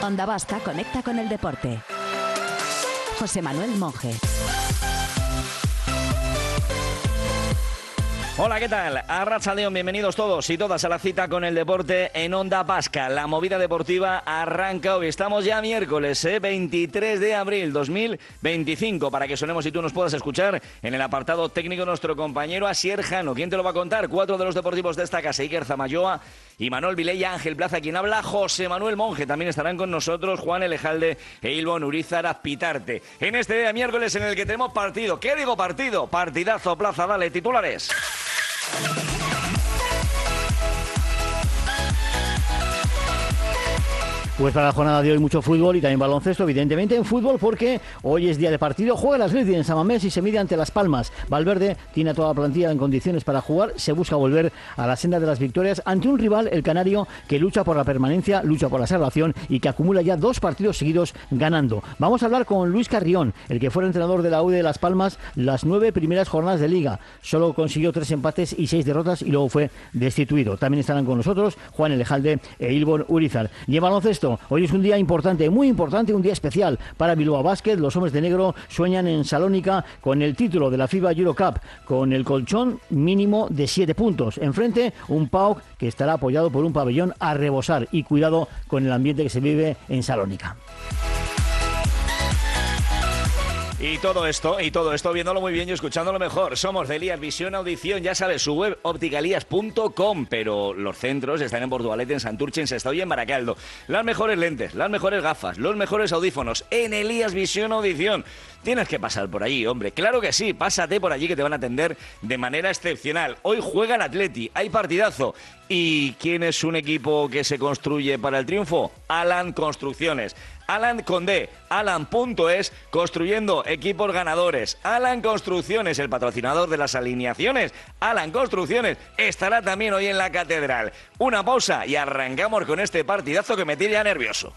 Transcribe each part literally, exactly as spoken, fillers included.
Onda Vasca conecta con el deporte. José Manuel Monje. Hola, ¿qué tal? Arratsaldeon, bienvenidos todos y todas a la cita con el deporte en Onda Vasca. La movida deportiva arranca hoy. Estamos ya miércoles, ¿eh? veintitrés de abril dos mil veinticinco, para que sonemos y tú nos puedas escuchar en el apartado técnico nuestro compañero Asier Jano. ¿Quién te lo va a contar? Cuatro de los deportivos de esta casa: Iker Zamayoa, Imanol Vilella, Ángel Plaza, quien habla, José Manuel Monje. También estarán con nosotros Juan Elejalde e Ilbon Urizar Azpitarte. En este día miércoles en el que tenemos partido. ¿Qué digo partido? Partidazo, Plaza, dale, titulares. Pues para la jornada de hoy mucho fútbol y también baloncesto, evidentemente en fútbol, porque hoy es día de partido. Juega el Athletic en San Mamés y se mide ante Las Palmas. Valverde tiene a toda la plantilla en condiciones para jugar. Se busca volver a la senda de las victorias ante un rival, el canario, que lucha por la permanencia, lucha por la salvación y que acumula ya dos partidos seguidos ganando. Vamos a hablar con Luis Carrión, el que fue el entrenador de la U de Las Palmas las nueve primeras jornadas de Liga. Solo consiguió tres empates y seis derrotas y luego fue destituido. También estarán con nosotros Juan Elejalde e Ilbon Urizar. Y en baloncesto, hoy es un día importante, muy importante, un día especial para Bilbao Basket. Los hombres de negro sueñan en Salónica con el título de la FIBA Eurocup, con el colchón mínimo de siete puntos. Enfrente, un P A O K que estará apoyado por un pabellón a rebosar. Y cuidado con el ambiente que se vive en Salónica. Y todo esto, y todo esto viéndolo muy bien y escuchándolo mejor. Somos de Elías Visión Audición, ya sabes, su web opticalías punto com, pero los centros están en Portugalete, en Santurce, en Sestao y en Baracaldo. Las mejores lentes, las mejores gafas, los mejores audífonos en Elías Visión Audición. Tienes que pasar por allí, hombre. Claro que sí, pásate por allí que te van a atender de manera excepcional. Hoy juega el Atleti, hay partidazo. ¿Y quién es un equipo que se construye para el triunfo? Alan Construcciones. Alan con D, alan punto es, construyendo equipos ganadores. Alan Construcciones, el patrocinador de las alineaciones. Alan Construcciones estará también hoy en la catedral. Una pausa y arrancamos con este partidazo que me tiene ya nervioso.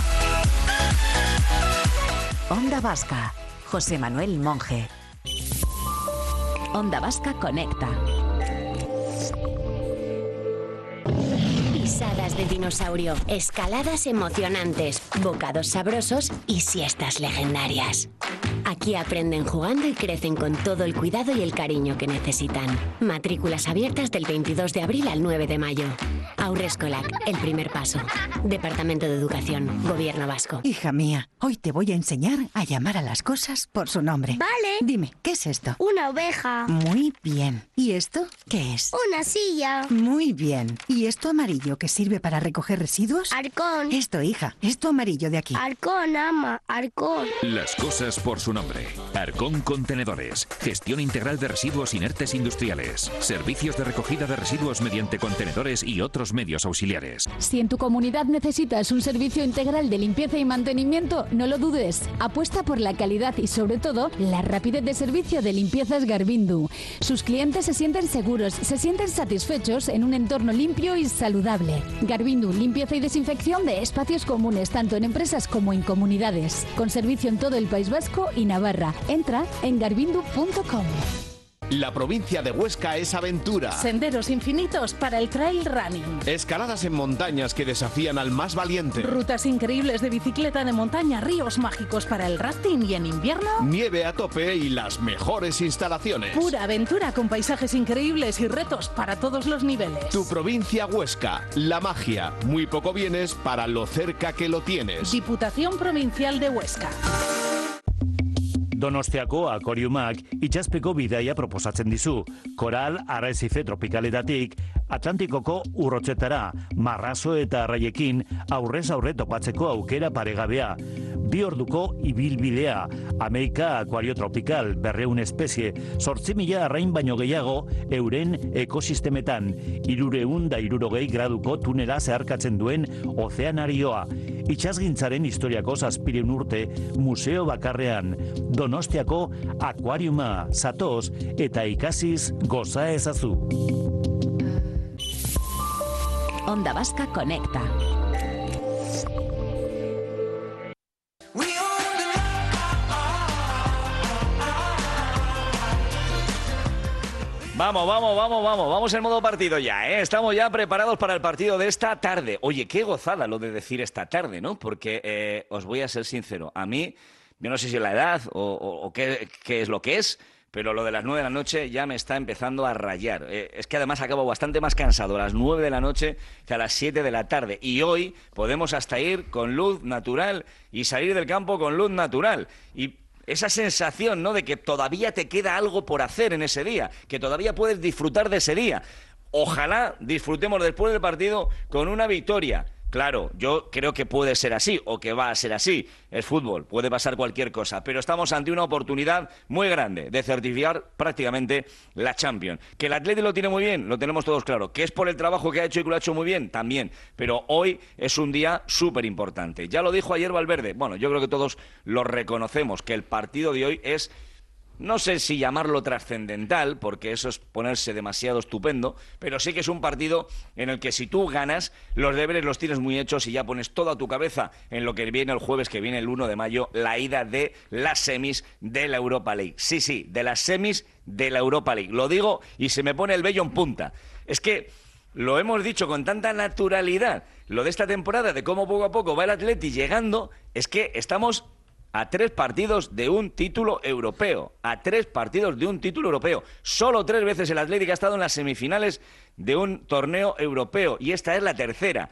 Onda Vasca, José Manuel Monje. Onda Vasca conecta. Pisadas de dinosaurio, escaladas emocionantes, bocados sabrosos y siestas legendarias. Aquí aprenden jugando y crecen con todo el cuidado y el cariño que necesitan. Matrículas abiertas del veintidós de abril al nueve de mayo. Haurreskolak, el primer paso. Departamento de Educación, Gobierno Vasco. Hija mía, hoy te voy a enseñar a llamar a las cosas por su nombre. Vale. Dime, ¿qué es esto? Una oveja. Muy bien. ¿Y esto qué es? Una silla. Muy bien. ¿Y esto amarillo que sirve para recoger residuos? Arcón. Esto, hija, esto amarillo de aquí. Arcón, ama, Arcón. Las cosas por su nombre. Arcón Contenedores. Gestión integral de residuos inertes industriales. Servicios de recogida de residuos mediante contenedores y otros medios auxiliares. Si en tu comunidad necesitas un servicio integral de limpieza y mantenimiento, no lo dudes. Apuesta por la calidad y sobre todo la rapidez de servicio de Limpiezas Garbindu. Sus clientes se sienten seguros, se sienten satisfechos en un entorno limpio y saludable. Garbindu, limpieza y desinfección de espacios comunes, tanto en empresas como en comunidades. Con servicio en todo el País Vasco y Navarra. Entra en garbindu punto com. La provincia de Huesca es aventura. Senderos infinitos para el trail running. Escaladas en montañas que desafían al más valiente. Rutas increíbles de bicicleta de montaña, ríos mágicos para el rafting y en invierno, nieve a tope y las mejores instalaciones. Pura aventura con paisajes increíbles y retos para todos los niveles. Tu provincia Huesca, la magia. Muy poco vienes para lo cerca que lo tienes. Diputación Provincial de Huesca. Donostiako akoriumak itxaspeko bidaia proposatzen dizu. Koral, arrezife tropikaletatik, Atlantikoko urrotzetara, marrazo eta arraiekin aurrez aurre topatzeko aukera paregabea. Bi orduko ibilbidea, Amerika akuario tropikal, berreun espezie, zortzi mila arrain baino gehiago euren ekosistemetan, irureun da irurogei graduko tunela zeharkatzen duen ozeanarioa. Itxasgintzaren historiako zazpireun urte museo bakarrean, Donostiako akuariuma, zatoz eta ikasiz goza ezazu. Onda Vasca conecta. Vamos, vamos, vamos, vamos, vamos en modo partido ya, ¿eh? Estamos ya preparados para el partido de esta tarde. Oye, qué gozada lo de decir esta tarde, ¿no? Porque eh, os voy a ser sincero, a mí, yo no sé si es la edad o, o, o qué, qué es lo que es, pero lo de las nueve de la noche ya me está empezando a rayar. Eh, es que además acabo bastante más cansado a las nueve de la noche que a las siete de la tarde. Y hoy podemos hasta ir con luz natural y salir del campo con luz natural. Y esa sensación, ¿no?, de que todavía te queda algo por hacer en ese día, que todavía puedes disfrutar de ese día. Ojalá disfrutemos después del partido con una victoria. Claro, yo creo que puede ser así, o que va a ser así. Es fútbol, puede pasar cualquier cosa, pero estamos ante una oportunidad muy grande de certificar prácticamente la Champions. Que el Atleti lo tiene muy bien, lo tenemos todos claro. Que es por el trabajo que ha hecho y que lo ha hecho muy bien, también. Pero hoy es un día súper importante. Ya lo dijo ayer Valverde. Bueno, yo creo que todos lo reconocemos, que el partido de hoy es... No sé si llamarlo trascendental, porque eso es ponerse demasiado estupendo, pero sí que es un partido en el que si tú ganas, los deberes los tienes muy hechos y ya pones toda tu cabeza en lo que viene el jueves, que viene el uno de mayo, la ida de las semis de la Europa League. Sí, sí, de las semis de la Europa League. Lo digo y se me pone el vello en punta. Es que lo hemos dicho con tanta naturalidad, lo de esta temporada, de cómo poco a poco va el Atleti llegando, es que estamos... a tres partidos de un título europeo, a tres partidos de un título europeo. Solo tres veces el Atlético ha estado en las semifinales de un torneo europeo y esta es la tercera.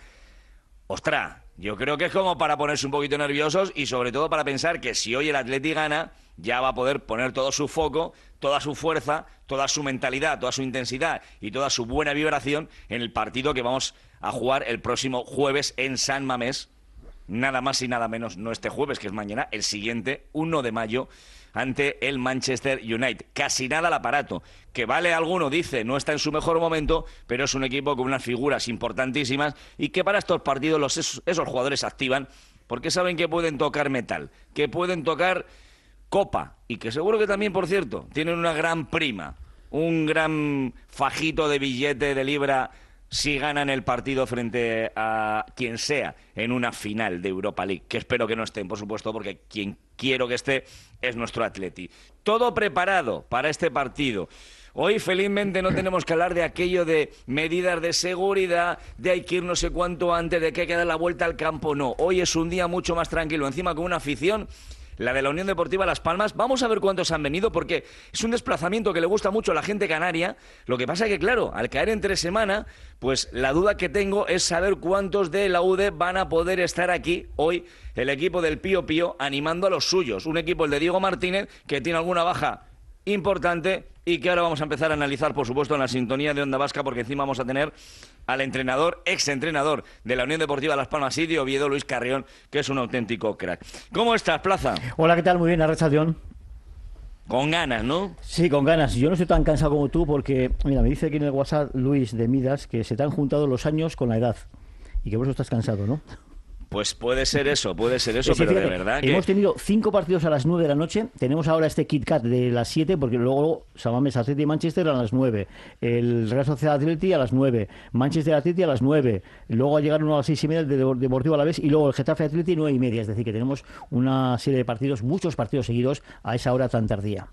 Ostras, yo creo que es como para ponerse un poquito nerviosos y sobre todo para pensar que si hoy el Atlético gana, ya va a poder poner todo su foco, toda su fuerza, toda su mentalidad, toda su intensidad y toda su buena vibración en el partido que vamos a jugar el próximo jueves en San Mamés. Nada más y nada menos, no este jueves, que es mañana, el siguiente, uno de mayo, ante el Manchester United. Casi nada al aparato, que vale alguno, dice, no está en su mejor momento, pero es un equipo con unas figuras importantísimas y que para estos partidos los, esos, esos jugadores activan porque saben que pueden tocar metal, que pueden tocar copa y que seguro que también, por cierto, tienen una gran prima, un gran fajito de billete de libra si ganan el partido frente a quien sea en una final de Europa League, que espero que no estén, por supuesto, porque quien quiero que esté es nuestro Atleti. Todo preparado para este partido. Hoy, felizmente, no tenemos que hablar de aquello de medidas de seguridad, de hay que ir no sé cuánto antes, de que hay que dar la vuelta al campo. No, hoy es un día mucho más tranquilo, encima con una afición... la de la Unión Deportiva Las Palmas. Vamos a ver cuántos han venido, porque es un desplazamiento que le gusta mucho a la gente canaria. Lo que pasa es que, claro, al caer entre semana, pues la duda que tengo es saber cuántos de la U D van a poder estar aquí hoy, el equipo del Pío Pío, animando a los suyos. Un equipo, el de Diego Martínez, que tiene alguna baja importante y que ahora vamos a empezar a analizar, por supuesto, en la sintonía de Onda Vasca, porque encima vamos a tener al entrenador, exentrenador de la Unión Deportiva Las Palmas y de Oviedo, Luis Carrión, que es un auténtico crack. ¿Cómo estás, Plaza? Hola, ¿qué tal? Muy bien, Arratsaldeon. Con ganas, ¿no? Sí, con ganas. Yo no estoy tan cansado como tú porque, mira, me dice aquí en el WhatsApp Luis de Midas que se te han juntado los años con la edad y que por eso estás cansado, ¿no? Pues puede ser eso, puede ser eso, sí, pero fíjate, de verdad que... Hemos tenido cinco partidos a las nueve de la noche, tenemos ahora este Kit Kat de las siete, porque luego San Mamés, Atleti y Manchester a las nueve, el Real Sociedad Atleti a las nueve, Manchester Atleti a las nueve, luego a llegar uno a las seis y media de Deportivo Alavés y luego el Getafe Atleti nueve y media, es decir, que tenemos una serie de partidos, muchos partidos seguidos a esa hora tan tardía.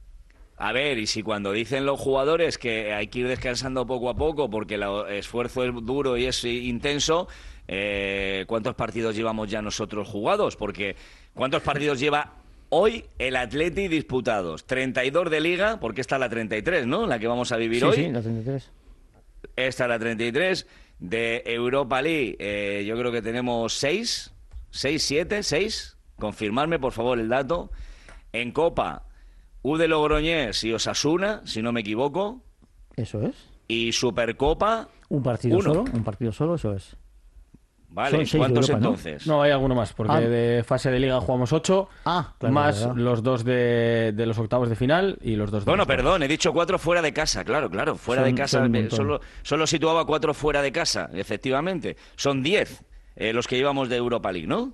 A ver, y si cuando dicen los jugadores que hay que ir descansando poco a poco porque el esfuerzo es duro y es intenso, eh, ¿cuántos partidos llevamos ya nosotros jugados? Porque ¿cuántos partidos lleva hoy el Atleti disputados? treinta y dos de Liga, porque esta es la treinta y tres, ¿no? La que vamos a vivir sí, hoy. Sí, la treinta y tres. Esta es la treinta y tres. De Europa League, eh, yo creo que tenemos seis, seis, siete, seis. Confirmarme, por favor, el dato. En Copa... U de Logroñés y Osasuna, si no me equivoco. Eso es. Y Supercopa. Un partido uno. solo, un partido solo, eso es. Vale, ¿cuántos Europa, entonces? ¿no? no, hay alguno más, porque ah. de fase de Liga jugamos ocho, ah, claro, más claro. los dos de, de los octavos de final y los dos de Bueno, los perdón, he dicho cuatro fuera de casa, claro, claro, fuera son, de casa, son solo, solo situaba cuatro fuera de casa, efectivamente. Son diez eh, los que llevamos de Europa League, ¿no?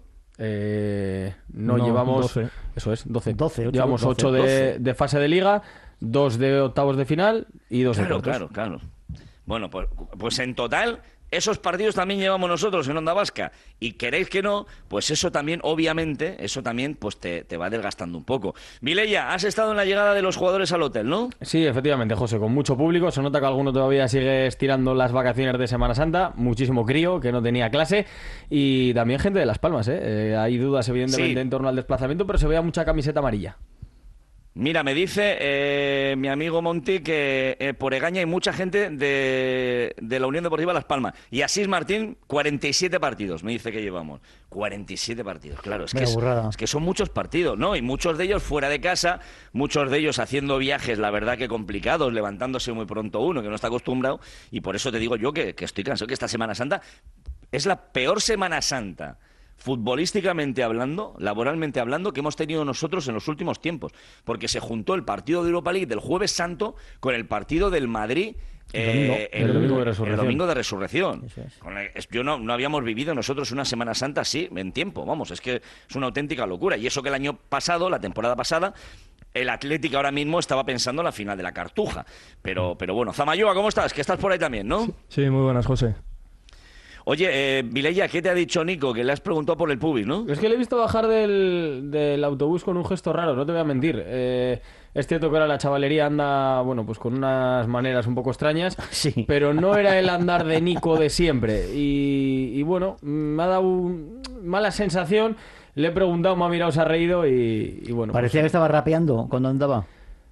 Eh, no, no, llevamos doce. Eso es, doce, doce ocho, llevamos doce, ocho de, doce. de fase de Liga, dos de octavos de final y dos claro, de cuartos. Claro, claro. Bueno, pues, pues en total esos partidos también llevamos nosotros en Onda Vasca y queréis que no, pues eso también, obviamente, eso también pues te, te va desgastando un poco. Mileia, has estado en la llegada de los jugadores al hotel, ¿no? Sí, efectivamente, José, con mucho público. Se nota que alguno todavía sigue estirando las vacaciones de Semana Santa. Muchísimo crío que no tenía clase y también gente de Las Palmas, ¿eh? Eh, hay dudas, evidentemente, Sí. en torno al desplazamiento, pero se veía mucha camiseta amarilla. Mira, me dice eh, mi amigo Monti que eh, por Egaña hay mucha gente de, de la Unión Deportiva Las Palmas. Y Asís Martín, cuarenta y siete partidos, me dice que llevamos. cuarenta y siete partidos, claro. Es que, Vaya es, burrada. es que son muchos partidos, ¿no? Y muchos de ellos fuera de casa, muchos de ellos haciendo viajes, la verdad que complicados, levantándose muy pronto uno, que no está acostumbrado. Y por eso te digo yo que, que estoy cansado, que esta Semana Santa es la peor Semana Santa, futbolísticamente hablando, laboralmente hablando, que hemos tenido nosotros en los últimos tiempos, porque se juntó el partido de Europa League del Jueves Santo con el partido del Madrid El domingo, eh, el domingo de resurrección. el domingo de resurrección. Eso es. Con el- es- yo no, no habíamos vivido nosotros una Semana Santa así en tiempo, vamos, es que es una auténtica locura. Y eso que el año pasado, la temporada pasada, el Atlético ahora mismo estaba pensando en la final de la Cartuja. Pero, pero bueno, Zamayoa, ¿cómo estás? Que estás por ahí también, ¿no? Sí, muy buenas, José. Oye, eh, Mileia, ¿qué te ha dicho Nico? Que le has preguntado por el pubis, ¿no? Es que le he visto bajar del, del autobús con un gesto raro, no te voy a mentir. Eh, es cierto que ahora la chavalería anda, bueno, pues con unas maneras un poco extrañas, Sí. pero no era el andar de Nico de siempre. Y, y bueno, me ha dado un- mala sensación. Le he preguntado, me ha mirado, se ha reído y, y bueno. Parecía que pues, estaba rapeando cuando andaba.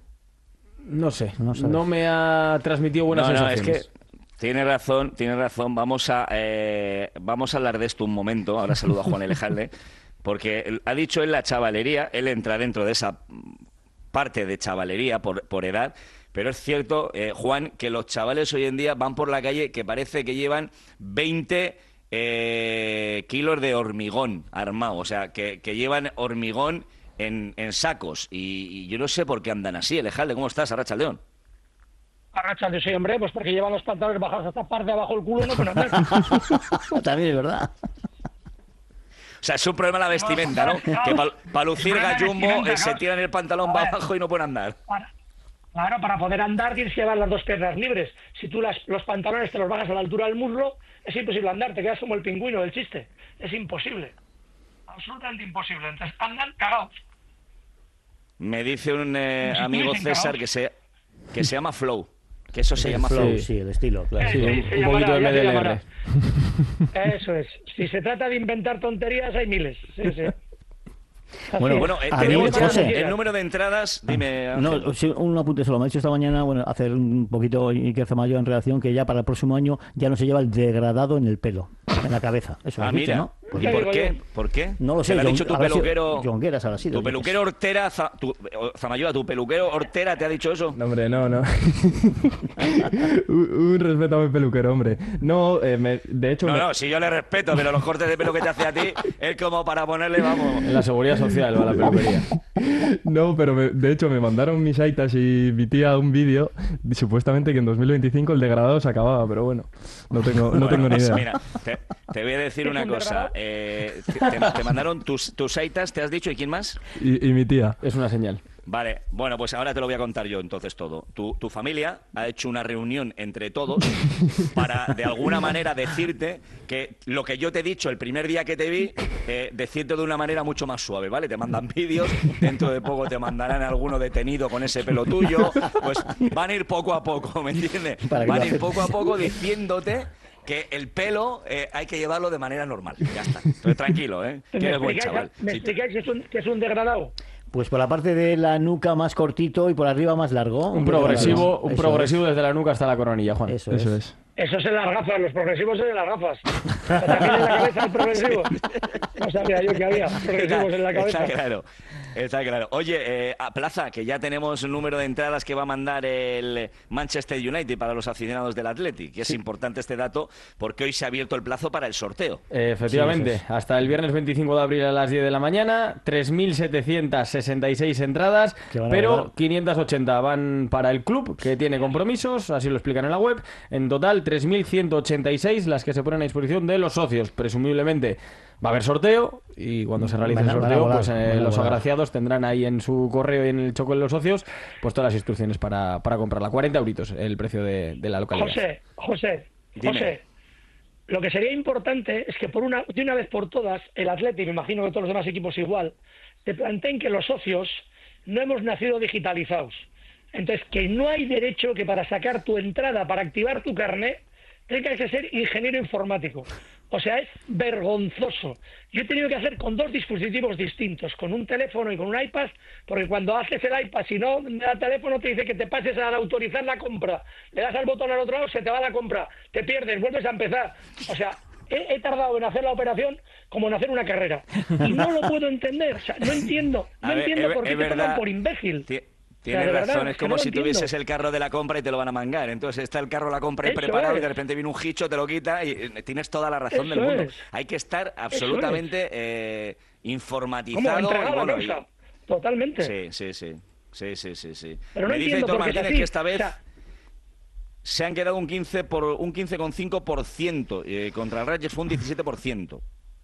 no sé, No no, sabes. me ha transmitido buenas No, no, es sensaciones. que tiene razón, tiene razón. Vamos a, eh, vamos a hablar de esto un momento. Ahora saludo a Juan Elejalde, porque él- ha dicho él la chavalería, él entra dentro de esa parte de chavalería por, por edad, pero es cierto, eh, Juan, que los chavales hoy en día van por la calle que parece que llevan veinte eh, kilos de hormigón armado, o sea, que, que llevan hormigón en, en sacos, y, y yo no sé por qué andan así. Elejalde, ¿cómo estás? Arrachaldeón. Arrachando, sí, hombre, pues porque llevan los pantalones bajados hasta parte de abajo el culo, no pueden andar. También es verdad. O sea, es un problema la vestimenta, ¿no? Que para lucir Problema de gallumbo vestimenta, eh, se claro. tiran el pantalón A ver. abajo y no pueden andar. Para- claro, para poder andar tienes que llevar las dos piernas libres. Si tú las, los pantalones te los bajas a la altura del muslo, es imposible andar, te quedas como el pingüino del chiste. Es imposible. Absolutamente imposible. Entonces andan cagados. Me dice un eh, Como si amigo estuviesen César cagados. que se, que se llama Flow. Que eso se El llama flow, Flow. sí, el estilo, claro. Sí, Eh, un, se un llamará, poquito de ya se M D L llamará. R. Eso es. Si se trata de inventar tonterías, hay miles. Sí, sí. Así Bueno, es. Bueno, eh, A mí, tenemos ya José. el número de entradas. Dime, Ángel. No, sí, un apunte solo. Me ha dicho esta mañana, bueno, hacer un poquito Iker Zamayo en relación que ya para el próximo año ya no se lleva el degradado en el pelo, en la cabeza. Eso Ah, has dicho, mira. ¿no? Pues ¿Y ¿qué por digo qué? yo? ¿Por qué? no lo Te sé. lo ha John- dicho tu habrá sido- peluquero. Jongueras habrá sido, Tu yo qué peluquero Hortera, Za- tu, o- Zamayoa, tu peluquero Hortera te ha dicho eso. No, hombre, no, no. un, un respeto a mi peluquero, hombre. No, eh, me- de hecho... No, me- no, si yo le respeto, pero los cortes de pelo que te hace a ti es como para ponerle, vamos. En la seguridad social va la peluquería. No, pero me- de hecho me mandaron mis aitas y mi tía un vídeo y supuestamente que en dos mil veinticinco el degradado se acababa, pero bueno, no tengo, no Bueno, tengo ni pues idea. Mira, te, te voy a decir ¿Es una un cosa. degradado? Eh, te, te mandaron tus, tus aitas, ¿te has dicho? ¿Y quién más? Y, y mi tía. Es una señal. Vale, bueno, pues ahora te lo voy a contar yo entonces todo. Tu, tu familia ha hecho una reunión entre todos para, de alguna manera, decirte que lo que yo te he dicho el primer día que te vi, eh, decirte de una manera mucho más suave, ¿vale? Te mandan vídeos, dentro de poco te mandarán alguno detenido con ese pelo tuyo, pues van a ir poco a poco, ¿me entiendes? Para que Van lo a ir aceptes. poco a poco diciéndote que el pelo eh, hay que llevarlo de manera normal. Ya está. Entonces, tranquilo, ¿eh? Que ¿Me eres buen explicáis, chaval. ¿me Sí. explicáis que, es un, que es un degradado? Pues por la parte de la nuca más cortito y por arriba más largo. Un progresivo, un Eso progresivo desde la nuca hasta la coronilla, Juan. Eso, Eso es. es. Eso es en las gafas, los progresivos es en las gafas. También en la cabeza el progresivo. No sabía yo que había progresivos en la cabeza. Está claro, está claro. Oye, eh, a Plaza, que ya tenemos el número de entradas que va a mandar el Manchester United para los aficionados del Athletic, y es importante este dato porque hoy se ha abierto el plazo para el sorteo. Eh, Efectivamente, Sí, eso hasta el viernes veinticinco de abril a las diez de la mañana, tres mil setecientas sesenta y seis entradas, Que van a pero regalar. quinientas ochenta van para el club, que tiene compromisos, así lo explican en la web. En total, tres mil ciento ochenta y seis las que se ponen a disposición de los socios. Presumiblemente va a haber sorteo, y cuando se realice Van el a- van a sorteo, volar, pues eh, van a los volar. agraciados tendrán ahí en su correo y en el choco de los socios, pues todas las instrucciones para, para comprarla. cuarenta euritos el precio de, de la localidad. José, José, Dime. José, lo que sería importante es que por una, de una vez por todas el Atleti, me imagino que todos los demás equipos igual, se planteen que los socios no hemos nacido digitalizados. Entonces, que no hay derecho que para sacar tu entrada, para activar tu carnet, tengas que ser ingeniero informático. O sea, es vergonzoso. Yo he tenido que hacer con dos dispositivos distintos, con un teléfono y con un iPad, porque cuando haces el iPad, si no, el teléfono te dice que te pases a autorizar la compra, le das al botón al otro lado, se te va la compra, te pierdes, vuelves a empezar. O sea, he, he tardado en hacer la operación como en hacer una carrera. Y no lo puedo entender. O sea, no entiendo, no A ver, entiendo es- por qué es te toman verdad. por imbécil. Ti- O sea, Tienes de verdad, razón, es es que como no lo si entiendo. tuvieses el carro de la compra y te lo van a mangar. Entonces está el carro de la compra ahí Eso preparado y es. de repente viene un hicho, te lo quita y eh, tienes toda la razón Eso del mundo. es. Hay que estar absolutamente eh, Como informatizado. entregado y a la bueno, y- causa. Totalmente. Sí, sí, sí. Sí, sí, sí, sí. Pero no Me dice entiendo Héctor por qué es Martínez así. que esta vez O sea, se han quedado un quince por un quince coma cinco por ciento. Eh, contra el Rangers fue un diecisiete por ciento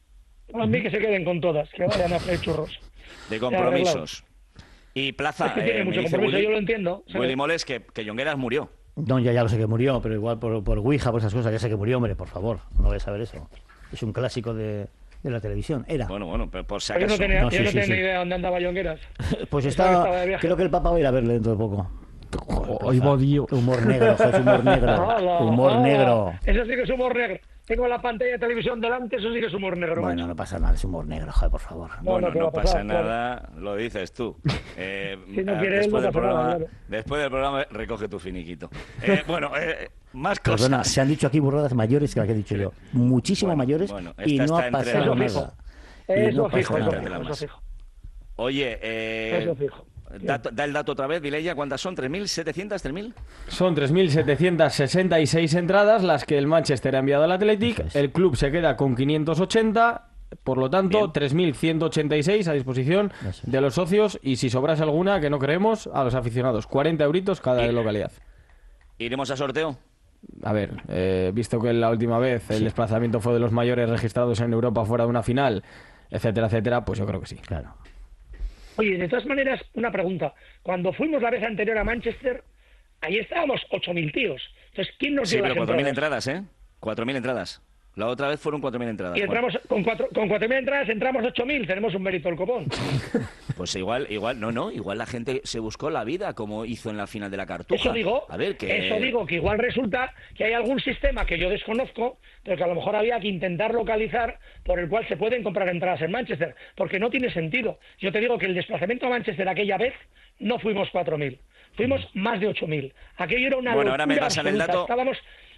a mí que se queden con todas, que vayan a freír churros. de Ya, compromisos. Y Plaza, Es que tiene eh, me mucho dice compromiso, Willy, yo lo entiendo. ¿sabes? Willy Moles que, que Llongueras murió. No, ya, ya lo sé que murió, pero igual por, por Ouija, por esas cosas, ya sé que murió, hombre, por favor, no voy a saber eso. Es un clásico de, de la televisión, era. Bueno, bueno, pero por si Yo no acaso. tenía, No, yo sí, no sí, tenía sí. ni idea de dónde andaba Llongueras. Pues Estaba está, de viaje. creo que el Papa va a ir a verle dentro de poco. Hoy va Dios. Humor negro, José, humor negro. Hola, Humor hola. negro. Eso sí que es humor negro. Tengo la pantalla de televisión delante, eso sí que es humor negro. Bueno, macho. no pasa nada, es humor negro, joder, por favor. No, Bueno, no, ¿qué no va a pasa pasar? Claro. nada, lo dices tú. Eh, Si no ah, quiere él, después, no del pasa nada, programa, claro. después del programa, recoge tu finiquito. Eh, bueno, eh, más cosas. Perdona, se han dicho aquí burradas mayores que las que he dicho yo. Muchísimo Bueno, mayores bueno, y esta no está ha entre pasado las nada. más. Y Eso no fijo, pasa eso nada. fijo, eso más. fijo. Oye, eh, Eso fijo. dato- da el dato otra vez, Vilella, ¿cuántas son? ¿tres mil setecientos? ¿tres mil? Son tres mil setecientas sesenta y seis entradas las que el Manchester ha enviado al Athletic. El club se queda con quinientos ochenta. Por lo tanto, Bien. tres mil ciento ochenta y seis a disposición de los socios. Y si sobrase alguna, que no creemos, a los aficionados. cuarenta euritos cada Y- localidad. ¿Iremos a sorteo? A ver, eh, visto que la última vez el desplazamiento fue de los mayores registrados en Europa fuera de una final, etcétera, etcétera, pues yo creo que sí. Claro. Oye, de todas maneras, una pregunta. Cuando fuimos la vez anterior a Manchester, ahí estábamos ocho mil tíos. Entonces, ¿quién nos Sí, dio pero las cuatro mil entradas? entradas, ¿eh? cuatro mil entradas. La otra vez fueron cuatro mil entradas. Y Juan. entramos con cuatro con cuatro mil entradas, entramos ocho mil, tenemos un mérito el copón. Pues igual, igual, no, no, igual la gente se buscó la vida como hizo en la final de la Cartuja. Eso digo, A ver, que... eso digo, que igual resulta que hay algún sistema que yo desconozco, pero que a lo mejor había que intentar localizar por el cual se pueden comprar entradas en Manchester, porque no tiene sentido. Yo te digo que el desplazamiento a Manchester aquella vez no fuimos cuatro mil, fuimos más de ocho mil. Aquello era una Bueno, ahora me locura pasan el absoluta. dato. Estábamos,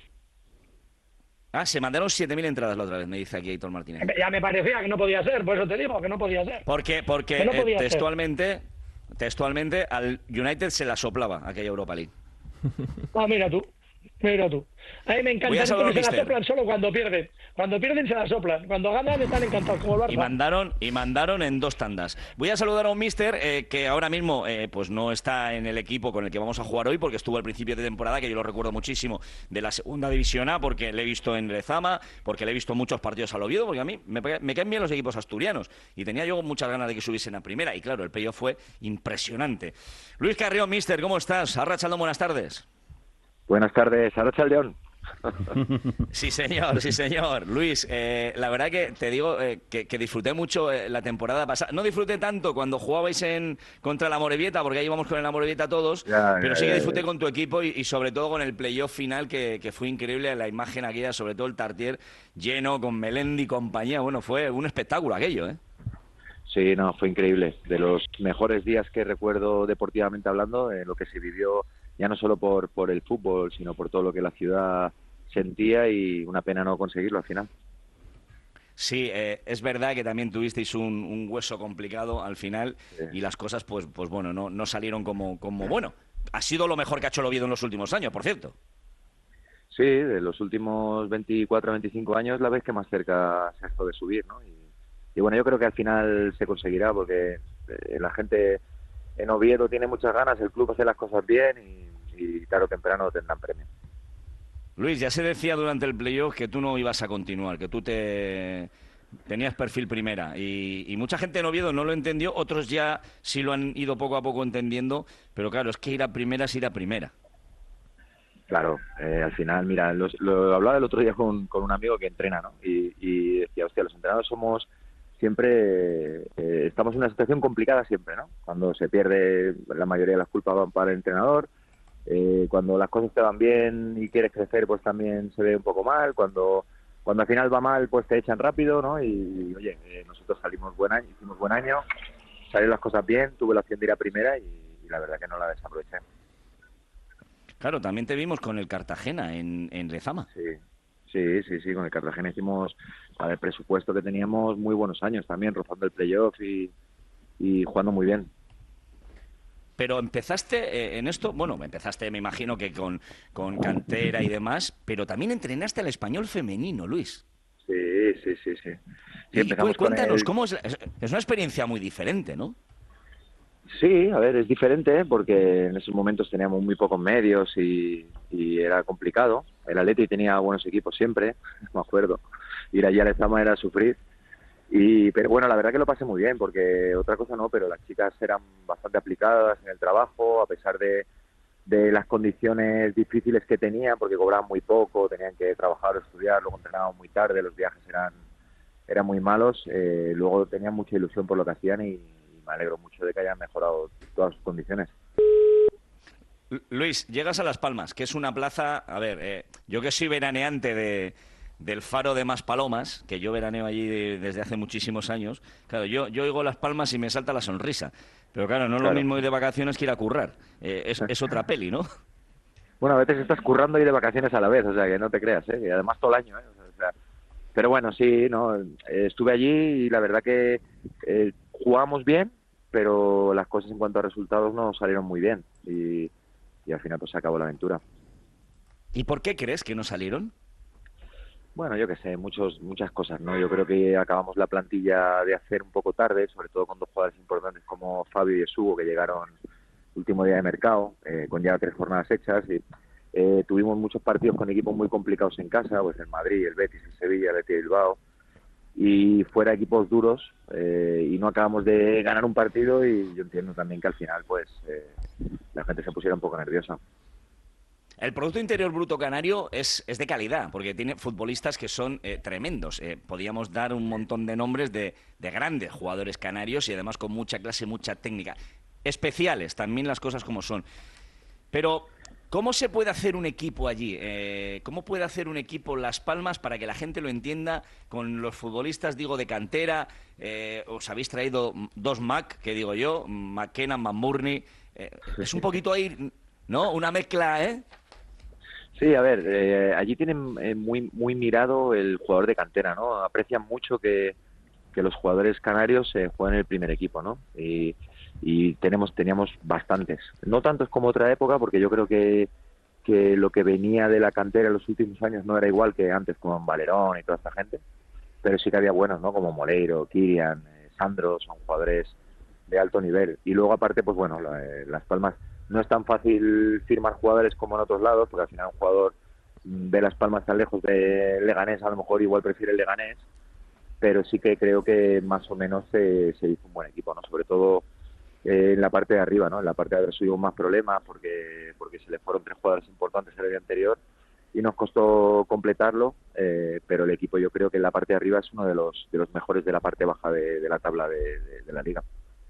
Ah, se mandaron siete mil entradas la otra vez, me dice aquí Héctor Martínez. ya me parecía que no podía ser, por eso te digo que no podía ser. Porque, porque Que no eh, podía ser. textualmente, textualmente al United se la soplaba aquella Europa League. Ah, mira tú, mira tú. A mí me Voy a encanta saludar que al se la mister. soplan solo cuando pierden. Cuando pierden se la soplan. Cuando ganan están encantados como el Barça. Y mandaron, y mandaron en dos tandas. Voy a saludar a un mister eh, que ahora mismo eh, pues no está en el equipo con el que vamos a jugar hoy, porque estuvo al principio de temporada, que yo lo recuerdo muchísimo, de la segunda división A, porque le he visto en Lezama, porque le he visto muchos partidos al Oviedo, porque a mí me, me caen bien los equipos asturianos. Y tenía yo muchas ganas de que subiesen a primera. Y claro, el playoff fue impresionante. Luis Carrión, mister, ¿cómo estás? Arrachaldo, buenas tardes. Buenas tardes, Arrachaldeón. Sí, señor, sí, señor. Luis, eh, la verdad que te digo eh, que, que disfruté mucho eh, la temporada pasada. No disfruté tanto cuando jugabais en contra la Amorebieta, porque ahí íbamos con el Amorebieta todos, Ya, pero ya, sí que ya, disfruté ya. con tu equipo y, y sobre todo con el playoff final, que, que fue increíble, la imagen aquella, sobre todo el Tartier lleno, con Melendi y compañía. Bueno, fue un espectáculo aquello, ¿eh? Sí, no, fue increíble. De los mejores días que recuerdo deportivamente hablando, en lo que se vivió ya no solo por, por el fútbol, sino por todo lo que la ciudad sentía, y una pena no conseguirlo al final. Sí, eh, es verdad que también tuvisteis un, un hueso complicado al final Sí. y las cosas, pues, pues bueno, no, no salieron como, como bueno. Ha sido lo mejor que ha hecho el Oviedo en los últimos años, por cierto. Sí, de los últimos veinticuatro, veinticinco años, la vez que más cerca se ha estado de subir, ¿no? Y, y bueno, yo creo que al final se conseguirá, porque eh, la gente en Oviedo tiene muchas ganas, el club hace las cosas bien y, y tarde o temprano tendrán premio. Luis, ya se decía durante el playoff que tú no ibas a continuar, que tú te tenías perfil primera y, y mucha gente en Oviedo no lo entendió, otros ya sí lo han ido poco a poco entendiendo, pero claro, es que ir a primera es ir a primera. Claro, eh, al final, mira, los- lo hablaba el otro día con, con un amigo que entrena, ¿no? Y, y decía, hostia, los entrenadores somos siempre, eh, estamos en una situación complicada siempre, ¿no? Cuando se pierde, la mayoría de las culpas van para el entrenador, eh, cuando las cosas te van bien y quieres crecer, pues también se ve un poco mal, cuando cuando al final va mal, pues te echan rápido, ¿no? Y, y, oye, eh, nosotros salimos buen año, hicimos buen año, salieron las cosas bien, tuve la opción de ir a primera y, y la verdad que no la desaproveché. Claro, también te vimos con el Cartagena en, en Lezama. Sí, sí, sí, sí, con el Cartagena hicimos, para el presupuesto que teníamos, muy buenos años también, rozando el playoff y, y jugando muy bien. Pero empezaste eh, en esto, bueno, empezaste me imagino que con, con cantera y demás, pero también entrenaste al Español femenino, Luis. Sí, sí, sí, sí. Sí, Y empezamos cu- con cuéntanos, el- ¿cómo es, es? Es una experiencia muy diferente, ¿no? Sí, a ver, es diferente porque en esos momentos teníamos muy pocos medios y, y era complicado. El Atleti tenía buenos equipos siempre, me acuerdo. Ir allí a Lezama era sufrir. Y, pero bueno, la verdad que lo pasé muy bien porque otra cosa no, pero las chicas eran bastante aplicadas en el trabajo, a pesar de, de las condiciones difíciles que tenían, porque cobraban muy poco, tenían que trabajar o estudiar, luego entrenaban muy tarde, los viajes eran, eran muy malos. Eh, luego tenían mucha ilusión por lo que hacían y, me alegro mucho de que hayan mejorado todas sus condiciones. Lu- Luis, llegas a Las Palmas, que es una plaza, a ver, eh, yo que soy veraneante de, del Faro de Maspalomas, que yo veraneo allí de- desde hace muchísimos años, claro, yo, yo oigo Las Palmas y me salta la sonrisa, pero claro, no es Claro. lo mismo ir de vacaciones que ir a currar, eh, es, es otra peli, ¿no? Bueno, a veces estás currando y de vacaciones a la vez, o sea, que no te creas, ¿eh? Y además todo el año, ¿eh? O sea, pero bueno, sí, no, eh, estuve allí y la verdad que eh, jugamos bien, pero las cosas en cuanto a resultados no salieron muy bien y, y al final pues se acabó la aventura. ¿Y por qué crees que no salieron? Bueno, yo qué sé, muchos, muchas cosas, ¿no? Yo creo que acabamos la plantilla de hacer un poco tarde, sobre todo con dos jugadores importantes como Fabio y Esugo, que llegaron último día de mercado, eh, con ya tres jornadas hechas. Y eh, tuvimos muchos partidos con equipos muy complicados en casa, pues el Madrid, el Betis, el Sevilla, el Betis Bilbao, y fuera equipos duros, eh, y no acabamos de ganar un partido y yo entiendo también que al final pues eh, la gente se pusiera un poco nerviosa. El Producto Interior Bruto Canario es, es de calidad, porque tiene futbolistas que son eh, tremendos. Eh, podríamos dar un montón de nombres de, de grandes jugadores canarios y además con mucha clase, mucha técnica. Especiales, también las cosas como son. Pero, ¿cómo se puede hacer un equipo allí? Eh, ¿Cómo puede hacer un equipo Las Palmas para que la gente lo entienda con los futbolistas, digo, de cantera? Eh, os habéis traído dos Mac, que digo yo, McKenna, McBurney. Eh, es un poquito ahí, ¿no? Una mezcla, ¿eh? Sí, a ver, eh, allí tienen eh, muy muy mirado el jugador de cantera, ¿no? Aprecian mucho que, que los jugadores canarios eh, jueguen en el primer equipo, ¿no? Y, y tenemos teníamos bastantes. No tantos como otra época, porque yo creo que, que lo que venía de la cantera en los últimos años no era igual que antes, como en Valerón y toda esta gente, pero sí que había buenos, ¿no? Como Moleiro, Kirian, eh, Sandro, son jugadores de alto nivel. Y luego, aparte, pues bueno, la, eh, Las Palmas no es tan fácil firmar jugadores como en otros lados, porque al final un jugador de Las Palmas tan lejos de Leganés, a lo mejor igual prefiere el Leganés, pero sí que creo que más o menos se, se hizo un buen equipo, ¿no? Sobre todo eh, en la parte de arriba, ¿no? En la parte de arriba tuvimos más problemas porque, porque se le fueron tres jugadores importantes el día anterior y nos costó completarlo, eh, pero el equipo yo creo que en la parte de arriba es uno de los de los mejores de la parte baja de, de la tabla de, de, de la liga.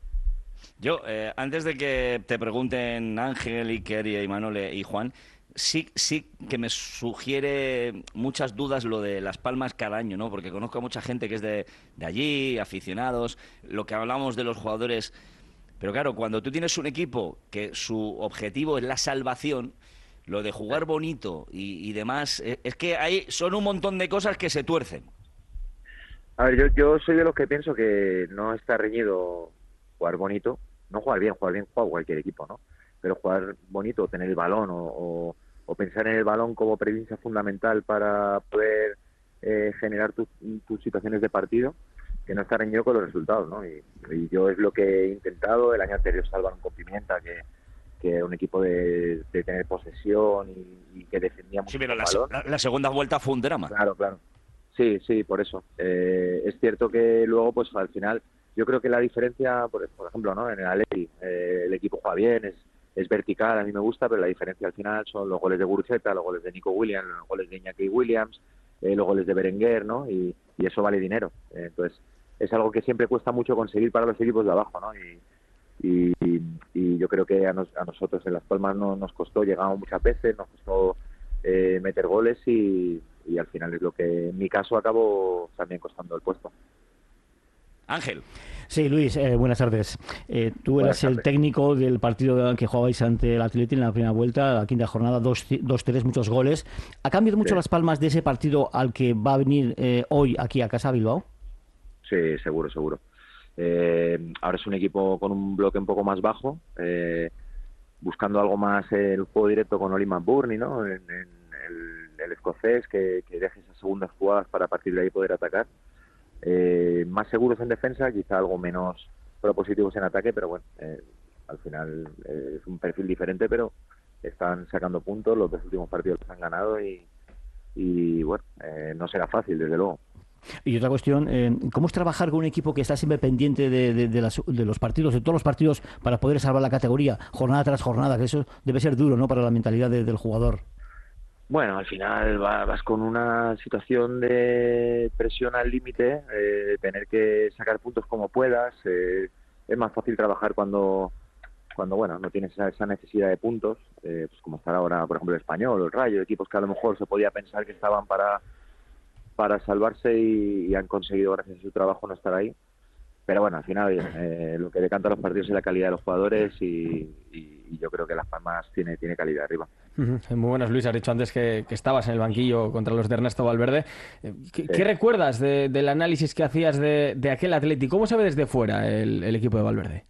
Yo, eh, antes de que te pregunten Ángel, Iker y Imanol y Juan, sí, sí que me sugiere muchas dudas lo de Las Palmas cada año, ¿no? Porque conozco a mucha gente que es de, de allí, aficionados, lo que hablamos de los jugadores. Pero claro, cuando tú tienes un equipo que su objetivo es la salvación, lo de jugar bonito y, y demás, es, es que hay, son un montón de cosas que se tuercen. A ver, yo, yo soy de los que pienso que no está reñido jugar bonito, no jugar bien, jugar bien juega cualquier equipo, ¿no? Pero jugar bonito, tener el balón o, o, o pensar en el balón como premisa fundamental para poder eh, generar tus tus situaciones de partido, que no está reñido con los resultados, ¿no? Y, y yo es lo que he intentado. El año anterior salvaron con Pimienta, que, que era un equipo de, de tener posesión y, y que defendía mucho Sí, pero el la, balón. la, la segunda vuelta fue un drama. Claro, claro. Sí, sí, por eso. Eh, es cierto que luego, pues al final, yo creo que la diferencia, por, por ejemplo, ¿no? En el Atleti, eh, el equipo juega bien, es, es vertical, a mí me gusta, pero la diferencia al final son los goles de Guruceta, los goles de Nico Williams, los goles de Iñaki Williams, eh, los goles de Berenguer, ¿no? Y, y eso vale dinero. Eh, entonces, es algo que siempre cuesta mucho conseguir para los equipos de abajo, ¿no? Y, y, y yo creo que a, nos, a nosotros en Las Palmas no nos costó, llegamos muchas veces, nos costó eh, meter goles y, y al final es lo que en mi caso acabó también costando el puesto. Ángel. Sí, Luis, eh, buenas tardes. Eh, tú Buenas eras el tardes. técnico del partido que jugabais ante el Atleti en la primera vuelta, la quinta jornada, dos tres, muchos goles. ¿Ha cambiado mucho Sí. Las Palmas de ese partido al que va a venir eh, hoy aquí a casa a Bilbao? Sí, seguro, seguro. Eh, ahora es un equipo con un bloque un poco más bajo, eh, buscando algo más el juego directo con Oli McBurney, ¿no? En, en el, el escocés, que, que deje esas segundas jugadas para a partir de ahí poder atacar. Eh, más seguros en defensa, quizá algo menos propositivos en ataque, pero bueno, eh, al final eh, es un perfil diferente, pero están sacando puntos, los dos últimos partidos los han ganado y, y bueno, eh, no será fácil, desde luego. Y otra cuestión, eh, ¿cómo es trabajar con un equipo que está siempre pendiente de, de, de, las, de los partidos, de todos los partidos, para poder salvar la categoría, jornada tras jornada? Que eso debe ser duro, ¿no?, para la mentalidad de, del jugador. Bueno, al final va- vas con una situación de presión al límite, eh, tener que sacar puntos como puedas. Eh, es más fácil trabajar cuando, cuando bueno, no tienes esa, esa necesidad de puntos, eh, pues como estar ahora, por ejemplo, el Español o el Rayo, equipos que a lo mejor se podía pensar que estaban para, para salvarse y, y han conseguido, gracias a su trabajo, no estar ahí. Pero bueno, al final eh, lo que decanta los partidos es la calidad de los jugadores y, y- y yo creo que Las Palmas tiene, tiene calidad arriba. Ujú. Muy buenas, Luis. Has dicho antes que, que estabas en el banquillo contra los de Ernesto Valverde. Eh, ¿Qué, Sí. qué recuerdas de- del análisis que hacías de, de aquel Atleti? ¿Cómo se ve desde fuera el, el equipo de Valverde?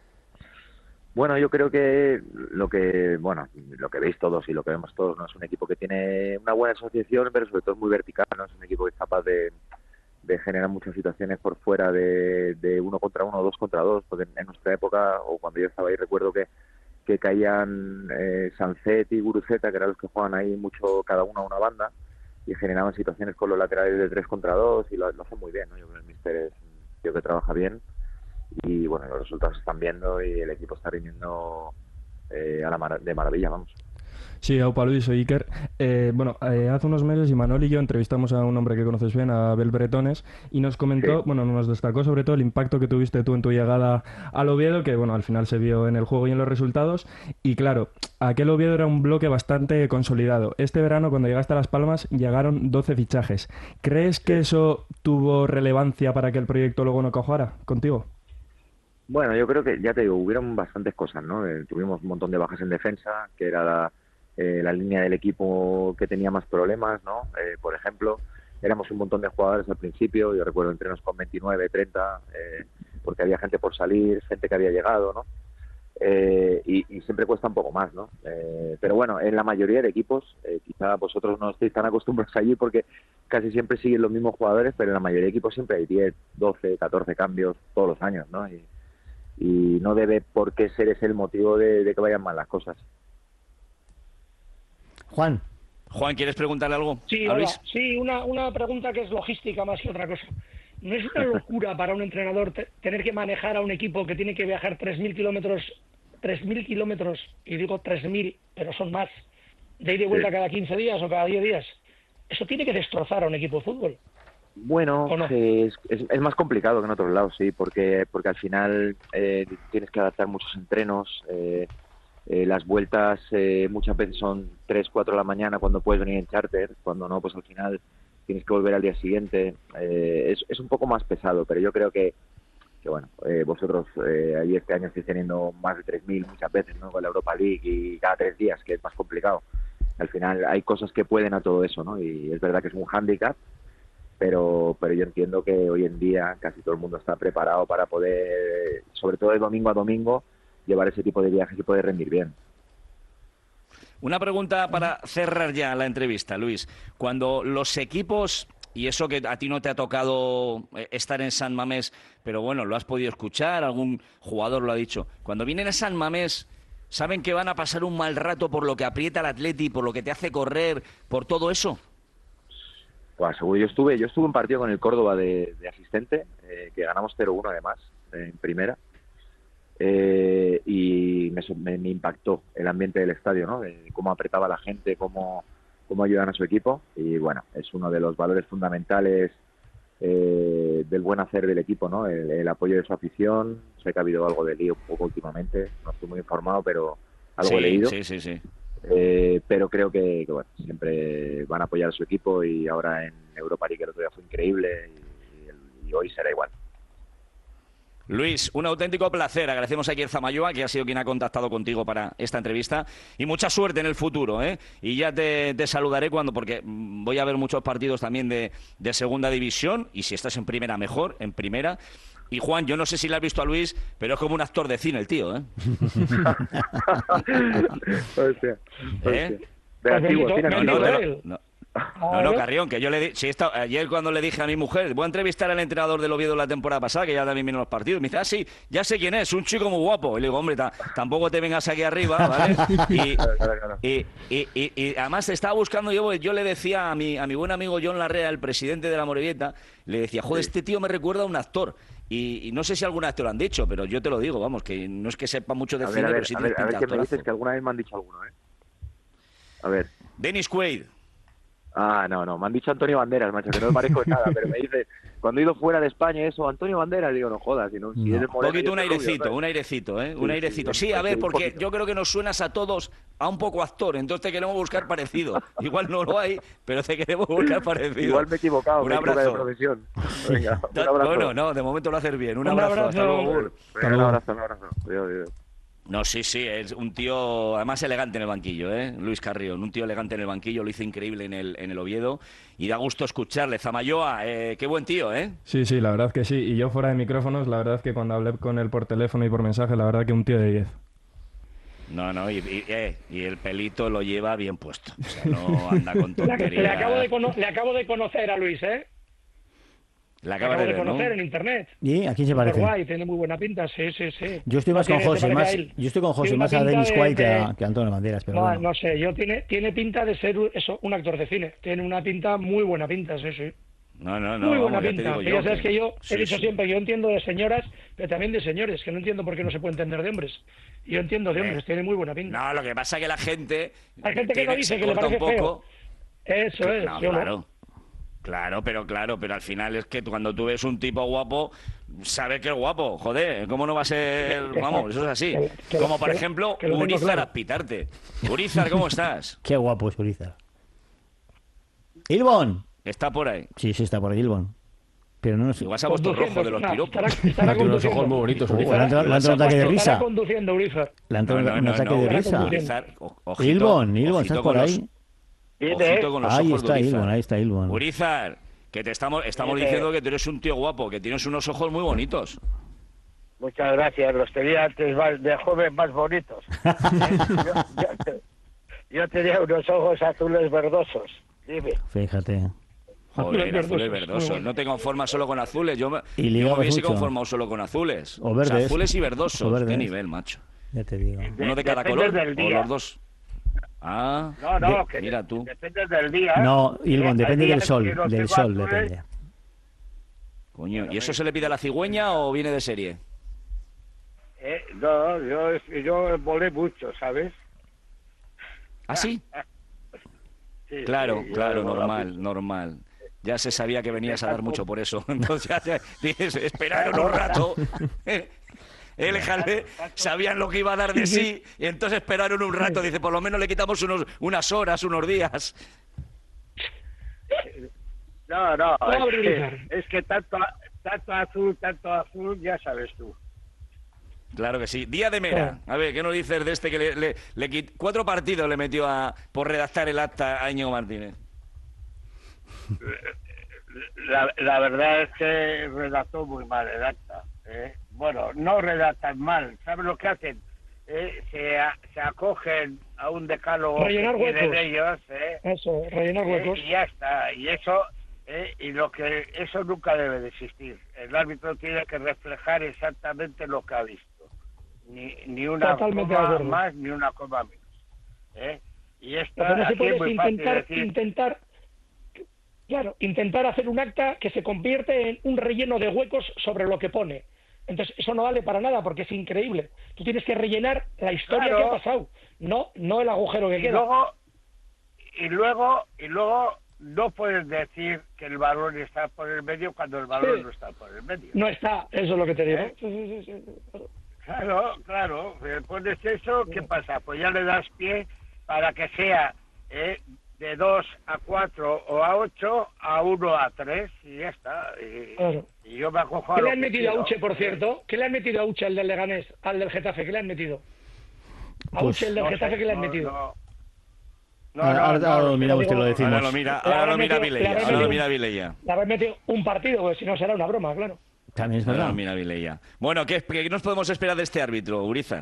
Bueno, yo creo que lo que bueno lo que veis todos y lo que vemos todos, no es un equipo que tiene una buena asociación, pero sobre todo es muy vertical, no es un equipo que es capaz de, de generar muchas situaciones por fuera de, de uno contra uno o dos contra dos, porque en, en nuestra época o cuando yo estaba ahí recuerdo que que caían eh, Sancet y Guruceta, que eran los que jugaban ahí mucho cada uno a una banda y generaban situaciones con los laterales de tres contra dos y lo, lo hacen muy bien, ¿no? Yo creo que el míster es un tío que trabaja bien y bueno, los resultados se están viendo y el equipo está rindiendo eh, a la mar- de maravilla, vamos. Sí, aupa Luis, soy Iker. Eh, bueno, eh, hace unos meses Imanol y yo entrevistamos a un hombre que conoces bien, a Abel Bretones, y nos comentó, Sí. bueno, nos destacó sobre todo el impacto que tuviste tú en tu llegada al Oviedo, que bueno, al final se vio en el juego y en los resultados, y claro, aquel Oviedo era un bloque bastante consolidado. Este verano, cuando llegaste a Las Palmas, llegaron doce fichajes. ¿Crees que eso tuvo relevancia para que el proyecto luego no cojara contigo? Bueno, yo creo que, ya te digo, hubieron bastantes cosas, ¿no? Eh, tuvimos un montón de bajas en defensa, que era la, eh, la línea del equipo que tenía más problemas, ¿no? Eh, por ejemplo, éramos un montón de jugadores al principio, yo recuerdo entrenos con veintinueve, treinta, eh, porque había gente por salir, gente que había llegado, ¿no? Eh, y, y siempre cuesta un poco más, ¿no? Eh, pero bueno, en la mayoría de equipos, eh, quizá vosotros no estéis tan acostumbrados allí porque casi siempre siguen los mismos jugadores, pero en la mayoría de equipos siempre hay diez, doce, catorce cambios todos los años, ¿no? Y, y no debe por qué ser ese el motivo de, de que vayan mal las cosas. Juan. Juan, ¿quieres preguntarle algo Sí, a hola. Luis? Sí, una, una pregunta que es logística más que otra cosa. ¿No es una locura para un entrenador te- tener que manejar a un equipo que tiene que viajar tres mil kilómetros, tres mil kilómetros, y digo tres mil, pero son más, de ida y vuelta Sí. cada quince días o cada diez días? Eso tiene que destrozar a un equipo de fútbol. Bueno, ¿O no? eh, es, es, es más complicado que en otros lados, sí, porque porque al final eh, tienes que adaptar muchos entrenos, eh, eh, las vueltas eh, muchas veces son tres, cuatro de la mañana cuando puedes venir en charter, cuando no, pues al final tienes que volver al día siguiente. Eh, es, es un poco más pesado, pero yo creo que, que bueno, eh, vosotros eh, ahí este año estáis teniendo más de tres mil muchas veces, ¿no? Con la Europa League y cada tres días, que es más complicado. Al final hay cosas que pueden a todo eso, ¿no? Y es verdad que es un hándicap, pero pero yo entiendo que hoy en día casi todo el mundo está preparado para poder, sobre todo de domingo a domingo, llevar ese tipo de viajes y poder rendir bien. Una pregunta para cerrar ya la entrevista, Luis. Cuando los equipos, y eso que a ti no te ha tocado eh, estar en San Mamés, pero bueno, lo has podido escuchar, algún jugador lo ha dicho, cuando vienen a San Mamés, ¿saben que van a pasar un mal rato por lo que aprieta el Atleti, por lo que te hace correr, por todo eso? Pues seguro, yo estuve, yo estuve en partido con el Córdoba de, de asistente, eh, que ganamos cero uno además, eh, en primera. eh, y me, me, me impactó el ambiente del estadio, ¿no? De cómo apretaba la gente, cómo, cómo ayudan a su equipo, y bueno, es uno de los valores fundamentales eh, del buen hacer del equipo, ¿no? El, el apoyo de su afición. Sé que ha habido algo de lío un poco últimamente, no estoy muy informado, pero algo sí, he leído. Sí, sí, sí. Eh, pero creo que, que bueno, siempre van a apoyar a su equipo, y ahora en Europa League el otro día fue increíble, y, y hoy será igual. Luis, un auténtico placer. Agradecemos a Kierza Mayoa, que ha sido quien ha contactado contigo para esta entrevista, y mucha suerte en el futuro, ¿eh? Y ya te, te saludaré cuando, porque voy a ver muchos partidos también de, de segunda división, y si estás en primera, mejor, en primera. Y Juan, yo no sé si le has visto a Luis, pero es como un actor de cine el tío, ¿eh? Hostia, ¿Eh? De antiguo, cine no, antiguo, no, ¿eh? no, no. No, no, Carrión, que yo le di, si esta, ayer cuando le dije a mi mujer, voy a entrevistar al entrenador del Oviedo la temporada pasada, que ya también vino a los partidos, me dice, ah, sí, ya sé quién es, un chico muy guapo. Y le digo, hombre, ta, tampoco te vengas aquí arriba, ¿vale? Y, y, y, y, y además estaba buscando, yo, yo le decía a mi, a mi buen amigo John Larrea, el presidente de la Morevieta, le decía, joder, este tío me recuerda a un actor. Y, y no sé si alguna vez te lo han dicho, pero yo te lo digo, vamos, que no es que sepa mucho de a cine, ver, a ver, pero sí a tiene ver, a pinta ver de qué me dices, actorazo. que alguna vez me han dicho alguno, ¿eh? A ver. Dennis Quaid. Ah, no, no, me han dicho Antonio Banderas, macho, que no me parezco en nada, pero me dice, cuando he ido fuera de España, eso, Antonio Banderas, digo, no jodas, si, no, si No. eres Un moreno, poquito yo un soy rubio, airecito, ¿sabes? un airecito, ¿eh? Sí, Un sí, airecito. sí, Sí, a sí, ver, un porque poquito. yo creo que nos suenas a todos a un poco actor, entonces te queremos buscar parecido. Igual no lo hay, pero te queremos buscar parecido. Igual me he equivocado, Un me he equivocado abrazo. de profesión. Venga, un abrazo. Bueno, no, de momento lo haces bien. Un, Un abrazo, abrazo. hasta luego, Gur. Venga, un abrazo, un abrazo. Adiós, adiós. No, sí, sí, es un tío además elegante en el banquillo, ¿eh? Luis Carrión, un tío elegante en el banquillo, lo hizo increíble en el, en el Oviedo y da gusto escucharle. Zamayoa, eh, qué buen tío, ¿eh? Sí, sí, la verdad que sí. Y yo fuera de micrófonos, la verdad que cuando hablé con él por teléfono y por mensaje, la verdad que un tío de diez. No, no, y, y, eh, y el pelito lo lleva bien puesto, o sea, no anda con Le, tonterías. le acabo de cono- le acabo de conocer a Luis, ¿eh? La Le acabas acabo de de ver, conocer ¿no? en internet. ¿Y a quién se parece? Guay, tiene muy buena pinta, sí, sí, sí. Yo estoy No más con tiene- se José, parece más, a él. yo estoy con José Tiene más una a pinta Dennis de- Quaid que de- a, que a Antonio Banderas, pero No, bueno. no sé, yo tiene, tiene pinta de ser un- eso, un actor de cine. Tiene una pinta, muy buena pinta, sí, sí. No, no, no, Muy buena vamos, ya te pinta. digo Que yo ya sabes que yo sí, he dicho sí. siempre que yo entiendo de señoras, pero también de señores, que no entiendo por qué no se puede entender de hombres. Yo entiendo de hombres, tiene muy buena pinta. No, lo que pasa es que la gente... Hay gente que tiene- no dice se que le corta un parece poco. feo. Eso es. No, yo no. claro. Claro, pero claro, pero al final es que tú, cuando tú ves un tipo guapo, sabes que es guapo, joder, ¿cómo no va a ser? Vamos, eso es así. Que- que- Como por que- ejemplo, que lo tengo Urizar claro. Aspitarte. Urizar, ¿cómo estás? Qué guapo es Urizar. Ilbon. Está por ahí. Sí, sí, está por ahí Ilbon. Pero no sé. Igual se ha puesto rojo de los No, piropos. estará- estará Tiene unos conduciendo. ojos muy bonitos, Oh, Urizar. le ha entrado- le ha entrado un ataque de Estará risa. conduciendo, Urizar. Le ha entrado No, no, un no, ataque no, de Urizar, risa. Urizar, o- ojito, Ilbon, Ilbon, ojito ¿estás por con los- ahí? Ojito con los Ahí ojos de está Urizar. Ilbon, ahí está Ilbon. Urizar, que te estamos, estamos Dime. diciendo que tú eres un tío guapo, que tienes unos ojos muy bonitos. Muchas gracias, los tenía antes más- de joven más bonitos. yo, yo- yo tenía unos ojos azules verdosos. Dime. Fíjate. Joder, azules verdosos. No te conformas solo con azules. Yo me, Y yo me ligabas hubiese mucho. conformado solo con azules. O verdes. azules y verdosos. O verdes. Qué nivel, macho. Ya te digo. Uno de cada Depende color del o día. los dos. Ah, No, no, de- que mira tú. depende del día. No, Ilbon, Hay depende del días sol. que los Del tengo sol azules. depende. Coño, ¿y eso se le pide a la cigüeña o viene de serie? Eh, no, yo, yo volé mucho, ¿sabes? ¿Ah, sí? Sí, Claro, sí, yo claro, he volado normal, mucho. normal. Ya se sabía que venías a dar mucho por eso. Entonces ya, ya dices, esperaron un rato. El jale, sabían lo que iba a dar de sí y entonces esperaron un rato. Dice, por lo menos le quitamos unos, unas horas, unos días. No, no, No, es Urizar. que, es que tanto, tanto azul, tanto azul, ya sabes tú. Claro que sí. Día de Mera. A ver, ¿qué nos dices de este que le, le, le quit- cuatro partidos le metió a, por redactar el acta a Íñigo Martínez? La, la verdad es que redactó muy mal el acta. ¿eh? Bueno, no redactan mal. ¿Sabes lo que hacen? Eh, se, a- se acogen a un decálogo Rellenar que tienen huecos. ellos. ¿eh? Eso, rellenar Eh, huecos. y ya está. Y eso, eh, y lo que eso nunca debe de existir. El árbitro tiene que reflejar exactamente lo que ha visto. Ni, ni una Totalmente de coma acuerdo. más ni una coma menos. ¿eh? Y esto Lo que no se aquí puede es es muy fácil intentar, decir. intentar, claro, intentar hacer un acta que se convierte en un relleno de huecos sobre lo que pone. Entonces, eso no vale para nada porque es increíble. Tú tienes que rellenar la historia Claro. que ha pasado, no, no el agujero que y queda. luego y luego y luego no puedes decir que el balón está por el medio cuando el balón Sí. no está por el medio. No está, eso es lo que te digo. ¿Eh? Sí, sí, sí, sí, claro. Claro, claro. Eh, Pones eso, ¿qué pasa? Pues ya le das pie para que sea eh, de dos a cuatro o a ocho a uno a tres y ya está. Y, Claro. y yo me acojo a ¿Qué lo le han que metido a quiero. Uche, por cierto? ¿Qué le han metido a Uche, el del Leganés, al del Getafe? ¿Qué le han metido? A Pues- Uche, el del No Getafe, sé, ¿qué le han no, metido? no. No, ahora no, ahora- no, ahora no lo sé, miramos y te lo digo- decimos. Ahora lo mira, Le ahora habrán lo mira metido- le Vilella, habrán ahora lo metido- mira Vilella. Le habrán metido un partido, porque si no será una broma, claro. También es Ahora verdad. lo mira Vilella. Bueno, ¿qué, ¿qué nos podemos esperar de este árbitro, Urizar?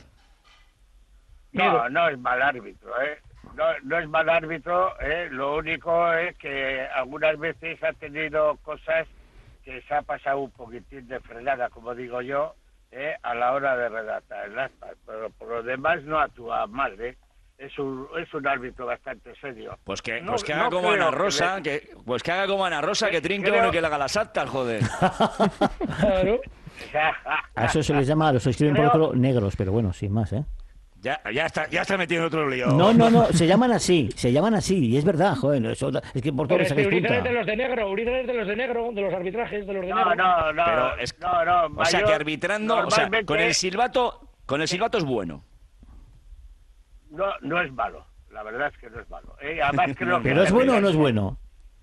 No, no es mal árbitro, ¿eh? No, no es mal árbitro, ¿eh? Lo único es que algunas veces ha tenido cosas que se ha pasado un poquitín de frenada, como digo yo, ¿eh? A la hora de redactar el acta. Pero por lo demás no actúa mal, ¿eh? Es un, es un árbitro bastante serio. Pues que, No- pues que haga no como creo Ana que Rosa, le- que, pues que haga como Ana Rosa, que trinque creo- uno y que le haga las actas, joder. Claro. A eso se les llama, los escriben por Creo- otro, negros, pero bueno, sin más, ¿eh? Ya, ya está, ya está metido en otro lío. No, no, no, se llaman así, se llaman así, y es verdad, joder, eso- es que por todo Pero le es que sacáis Urizar es punta. de los de negro, Urizar es de los de negro, de los arbitrajes, de los de No, negro. no, no. Pero es- no, no. O sea, Mayor, que arbitrando, o sea, normalmente con el silbato, con el silbato es bueno. no, no es malo. La verdad es que no es malo. ¿eh? Además creo que ¿Pero es bueno o no es termina- bueno?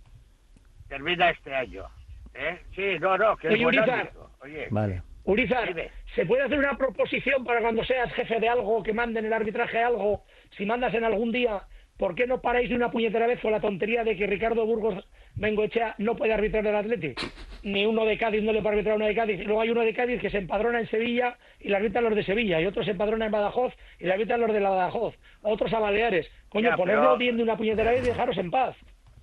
Termina este año. ¿eh? Sí, no, no, que es Oye, buen Urizar. árbitro. Oye, Vale. Urizar, Dime. ¿se puede hacer una proposición para cuando seas jefe de algo, que manden el arbitraje algo, si mandas en algún día, ¿por qué no paráis de una puñetera vez con la tontería de que Ricardo Burgos Bengoechea no puede arbitrar el Atleti? Ni uno de Cádiz no le puede arbitrar a uno de Cádiz. Y luego hay uno de Cádiz que se empadrona en Sevilla y le arbitran los de Sevilla. Y otro se empadrona en Badajoz y le arbitran los de la Badajoz. Otros a Baleares. Coño, Ya, ponedlo pero- bien de una puñetera vez y dejaros en paz.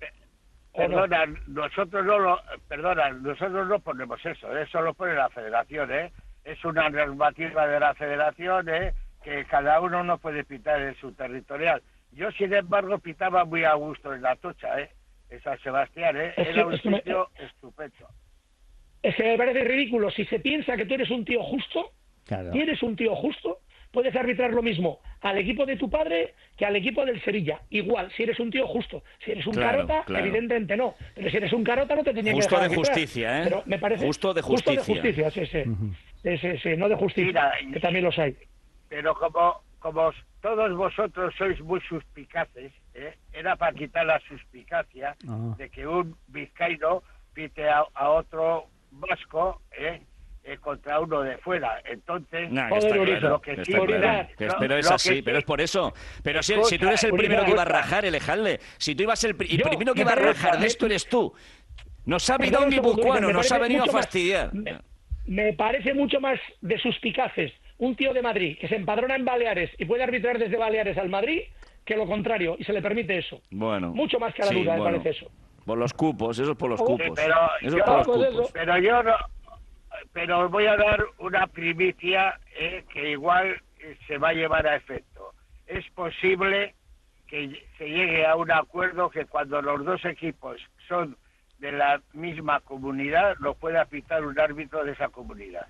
¿O no? Perdona, nosotros no lo, perdona, nosotros no ponemos eso, eso lo pone la federación, ¿eh? Es una normativa de la federación, ¿eh? Que cada uno no puede pitar en su territorial. Yo, sin embargo, pitaba muy a gusto en la Tocha, ¿eh? En San Sebastián, ¿eh? Es que- Era un es que me- sitio estupendo. Es que me parece ridículo. Si se piensa que tú eres un tío justo, Claro. y eres un tío justo, puedes arbitrar lo mismo al equipo de tu padre que al equipo del Sevilla. Igual, si eres un tío justo. Si eres un Claro, carota, claro. evidentemente no. Pero si eres un carota no te tenía Justo que dejar de arbitrar. justicia, ¿eh? Pero me parece... Justo de Justo de justicia. justicia, sí, sí. Sí, sí, sí, no de justicia, Mira, que también los hay. Pero como, como todos vosotros sois muy suspicaces, ¿eh? Era para quitar la suspicacia Ah. de que un vizcaíno pite a, a otro vasco, ¿eh? Eh, contra uno de fuera. Entonces, Nah, que está Joder, claro, lo que que sí, está claro. Urizar, Que es- lo- pero es lo así, que sí- pero es por eso. Pero si, Escucha, si tú eres el primero Urizar, que iba a escucha. rajar, Alejandre. Si tú ibas el, pri- el Yo, primero que me iba a parece- rajar de esto eres tú. Nos ha Perdón pidado un un segundo, guipuzcoano, me nos ha parece venido a mucho más- fastidiar. me- Me parece mucho más de suspicaces un tío de Madrid que se empadrona en Baleares y puede arbitrar desde Baleares al Madrid que lo contrario, y se le permite eso. Bueno. Mucho más que a la sí, duda, me bueno. parece eso. Por los cupos, eso es por los Sí, cupos. pero eso yo- es por los pues cupos. eso. Pero yo no, pero os voy a dar una primicia eh, que igual eh, se va a llevar a efecto. Es posible que se llegue a un acuerdo que cuando los dos equipos son de la misma comunidad, lo pueda pitar un árbitro de esa comunidad.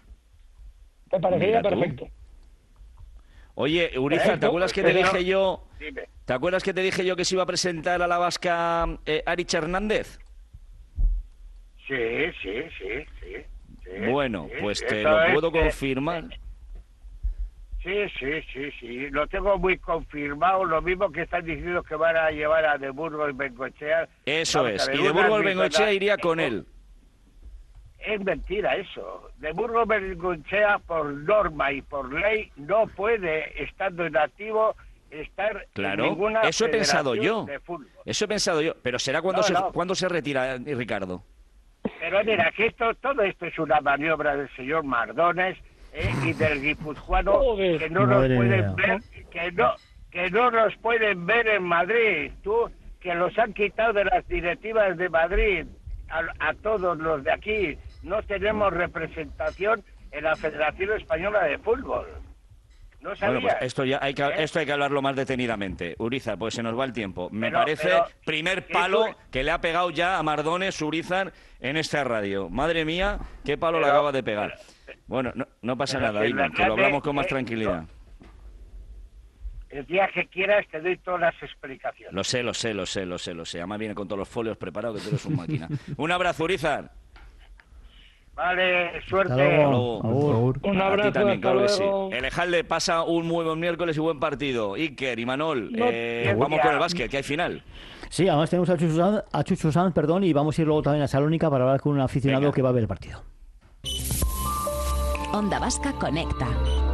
Me parecería Mira tú. perfecto. Oye, Urizar, ¿te Perfecto, acuerdas que te pero- dije yo... Dime. ¿Te acuerdas que te dije yo que se iba a presentar a la vasca eh, Arich Hernández? Sí, sí, sí, sí. sí, Bueno, sí. pues te Eso lo es, puedo eh, confirmar. Sí, sí, sí, sí. Lo tengo muy confirmado. Lo mismo que están diciendo que van a llevar a De Burgos Bengoechea. Eso Vamos a es. ver, Y de un Burgos árbitro Bengoechea na- iría con él. Es mentira eso. De Burgos Bengoechea, por norma y por ley, no puede, estando inactivo, estar en Claro, ninguna eso he pensado federación yo. de fútbol. Eso he pensado yo. Pero será cuando, No, se, no. cuando se retira eh, Ricardo. Pero mira, que esto, todo esto es una maniobra del señor Mardones eh, y del guipuzcoano Joder. que no nos Madre pueden mía. ver, que no, que no nos pueden ver en Madrid. Tú, que los han quitado de las directivas de Madrid a, a todos los de aquí. No tenemos representación en la Federación Española de Fútbol. No sabía. Bueno, pues esto ya hay que, ¿Eh? esto hay que hablarlo más detenidamente. Urizar, pues se nos va el tiempo. Me Pero- parece pero- primer ¿qué palo tú- que le ha pegado ya a Mardones Urizar en esta radio. Madre mía, qué palo le Pero- acaba de pegar. Bueno, no, no pasa Pero nada, que Iván, la que lo hablamos tarde, con más eh, tranquilidad. El día que quieras te doy todas las explicaciones. Lo sé, lo sé, lo sé, lo sé, lo sé. Además viene con todos los folios preparados, que tú eres un máquina. Un abrazo, Urizar. Vale, suerte. Hasta luego. Agur. Agur. Un A abrazo, ti también, hasta claro que sí. luego. El Ejalde pasa un muy buen miércoles y buen partido. Iker y Manol, No, eh, no, vamos ya. con el básquet, que hay final. Sí, además tenemos a Chucho Sanz, a Chucho Sanz, perdón, y vamos a ir luego también a Salónica para hablar con un aficionado Venga. que va a ver el partido. Onda Vasca conecta.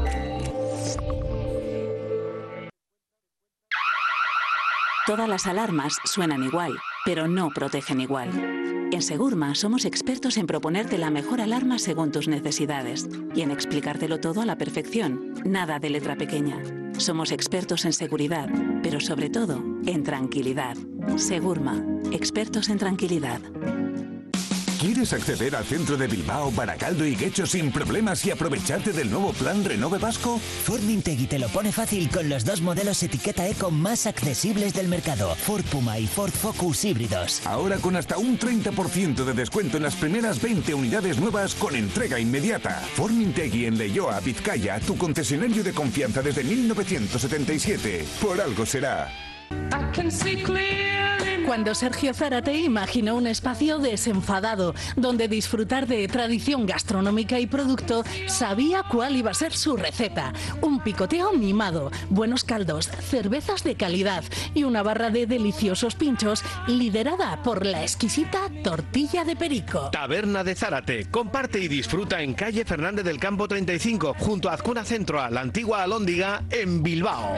Todas las alarmas suenan igual, pero no protegen igual. En Segurma somos expertos en proponerte la mejor alarma según tus necesidades y en explicártelo todo a la perfección, nada de letra pequeña. Somos expertos en seguridad, pero sobre todo en tranquilidad. Segurma, expertos en tranquilidad. ¿Quieres acceder al centro de Bilbao, Baracaldo y Guecho sin problemas y aprovecharte del nuevo plan Renove Vasco? Formintegui te lo pone fácil con los dos modelos etiqueta eco más accesibles del mercado, Ford Puma y Ford Focus híbridos. Ahora con hasta un treinta por ciento de descuento en las primeras veinte unidades nuevas con entrega inmediata. Formintegui en Leioa, Vizcaya, tu concesionario de confianza desde mil novecientos setenta y siete. Por algo será. Cuando Sergio Zárate imaginó un espacio desenfadado, donde disfrutar de tradición gastronómica y producto, sabía cuál iba a ser su receta. Un picoteo mimado, buenos caldos, cervezas de calidad y una barra de deliciosos pinchos liderada por la exquisita tortilla de perico. Taberna de Zárate. Comparte y disfruta en calle Fernández del Campo treinta y cinco, junto a Azcuna Centro, a la antigua Alhóndiga, en Bilbao.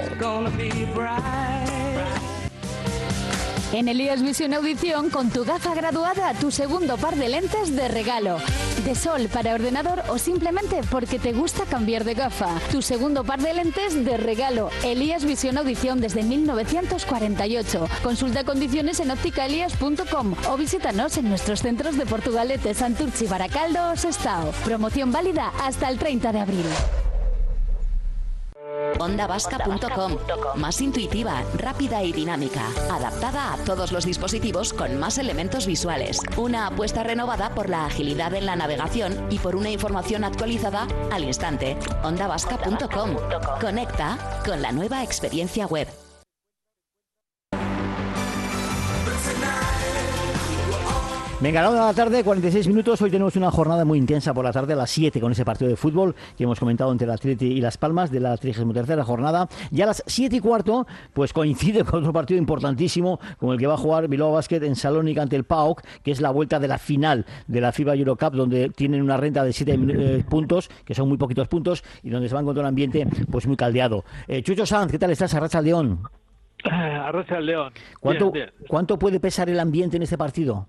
En Elías Visión Audición, con tu gafa graduada, tu segundo par de lentes de regalo. De sol para ordenador o simplemente porque te gusta cambiar de gafa. Tu segundo par de lentes de regalo. Elías Visión Audición desde mil novecientos cuarenta y ocho. Consulta condiciones en óptica elías punto com o visítanos en nuestros centros de Portugalete, Santurchi, Baracaldo o Sestao. Promoción válida hasta el treinta de abril. onda vasca punto com. Más intuitiva, rápida y dinámica. Adaptada a todos los dispositivos con más elementos visuales. Una apuesta renovada por la agilidad en la navegación y por una información actualizada al instante. onda vasca punto com. Conecta con la nueva experiencia web. Venga, a la una de la tarde, cuarenta y seis minutos. Hoy tenemos una jornada muy intensa por la tarde a las siete con ese partido de fútbol que hemos comentado entre el Atleti y Las Palmas de la trigésima tercera jornada. Ya a las siete y cuarto, pues coincide con otro partido importantísimo como el que va a jugar Bilbao Basket en Salónica ante el P A O K, que es la vuelta de la final de la FIBA Eurocup, donde tienen una renta de siete eh, puntos, que son muy poquitos puntos, y donde se va a encontrar un ambiente pues muy caldeado. Eh, Chucho Sanz, ¿qué tal estás? Arratsaldeón. Arratsaldeón. ¿Cuánto, Bien, bien. ¿Cuánto puede pesar el ambiente en este partido?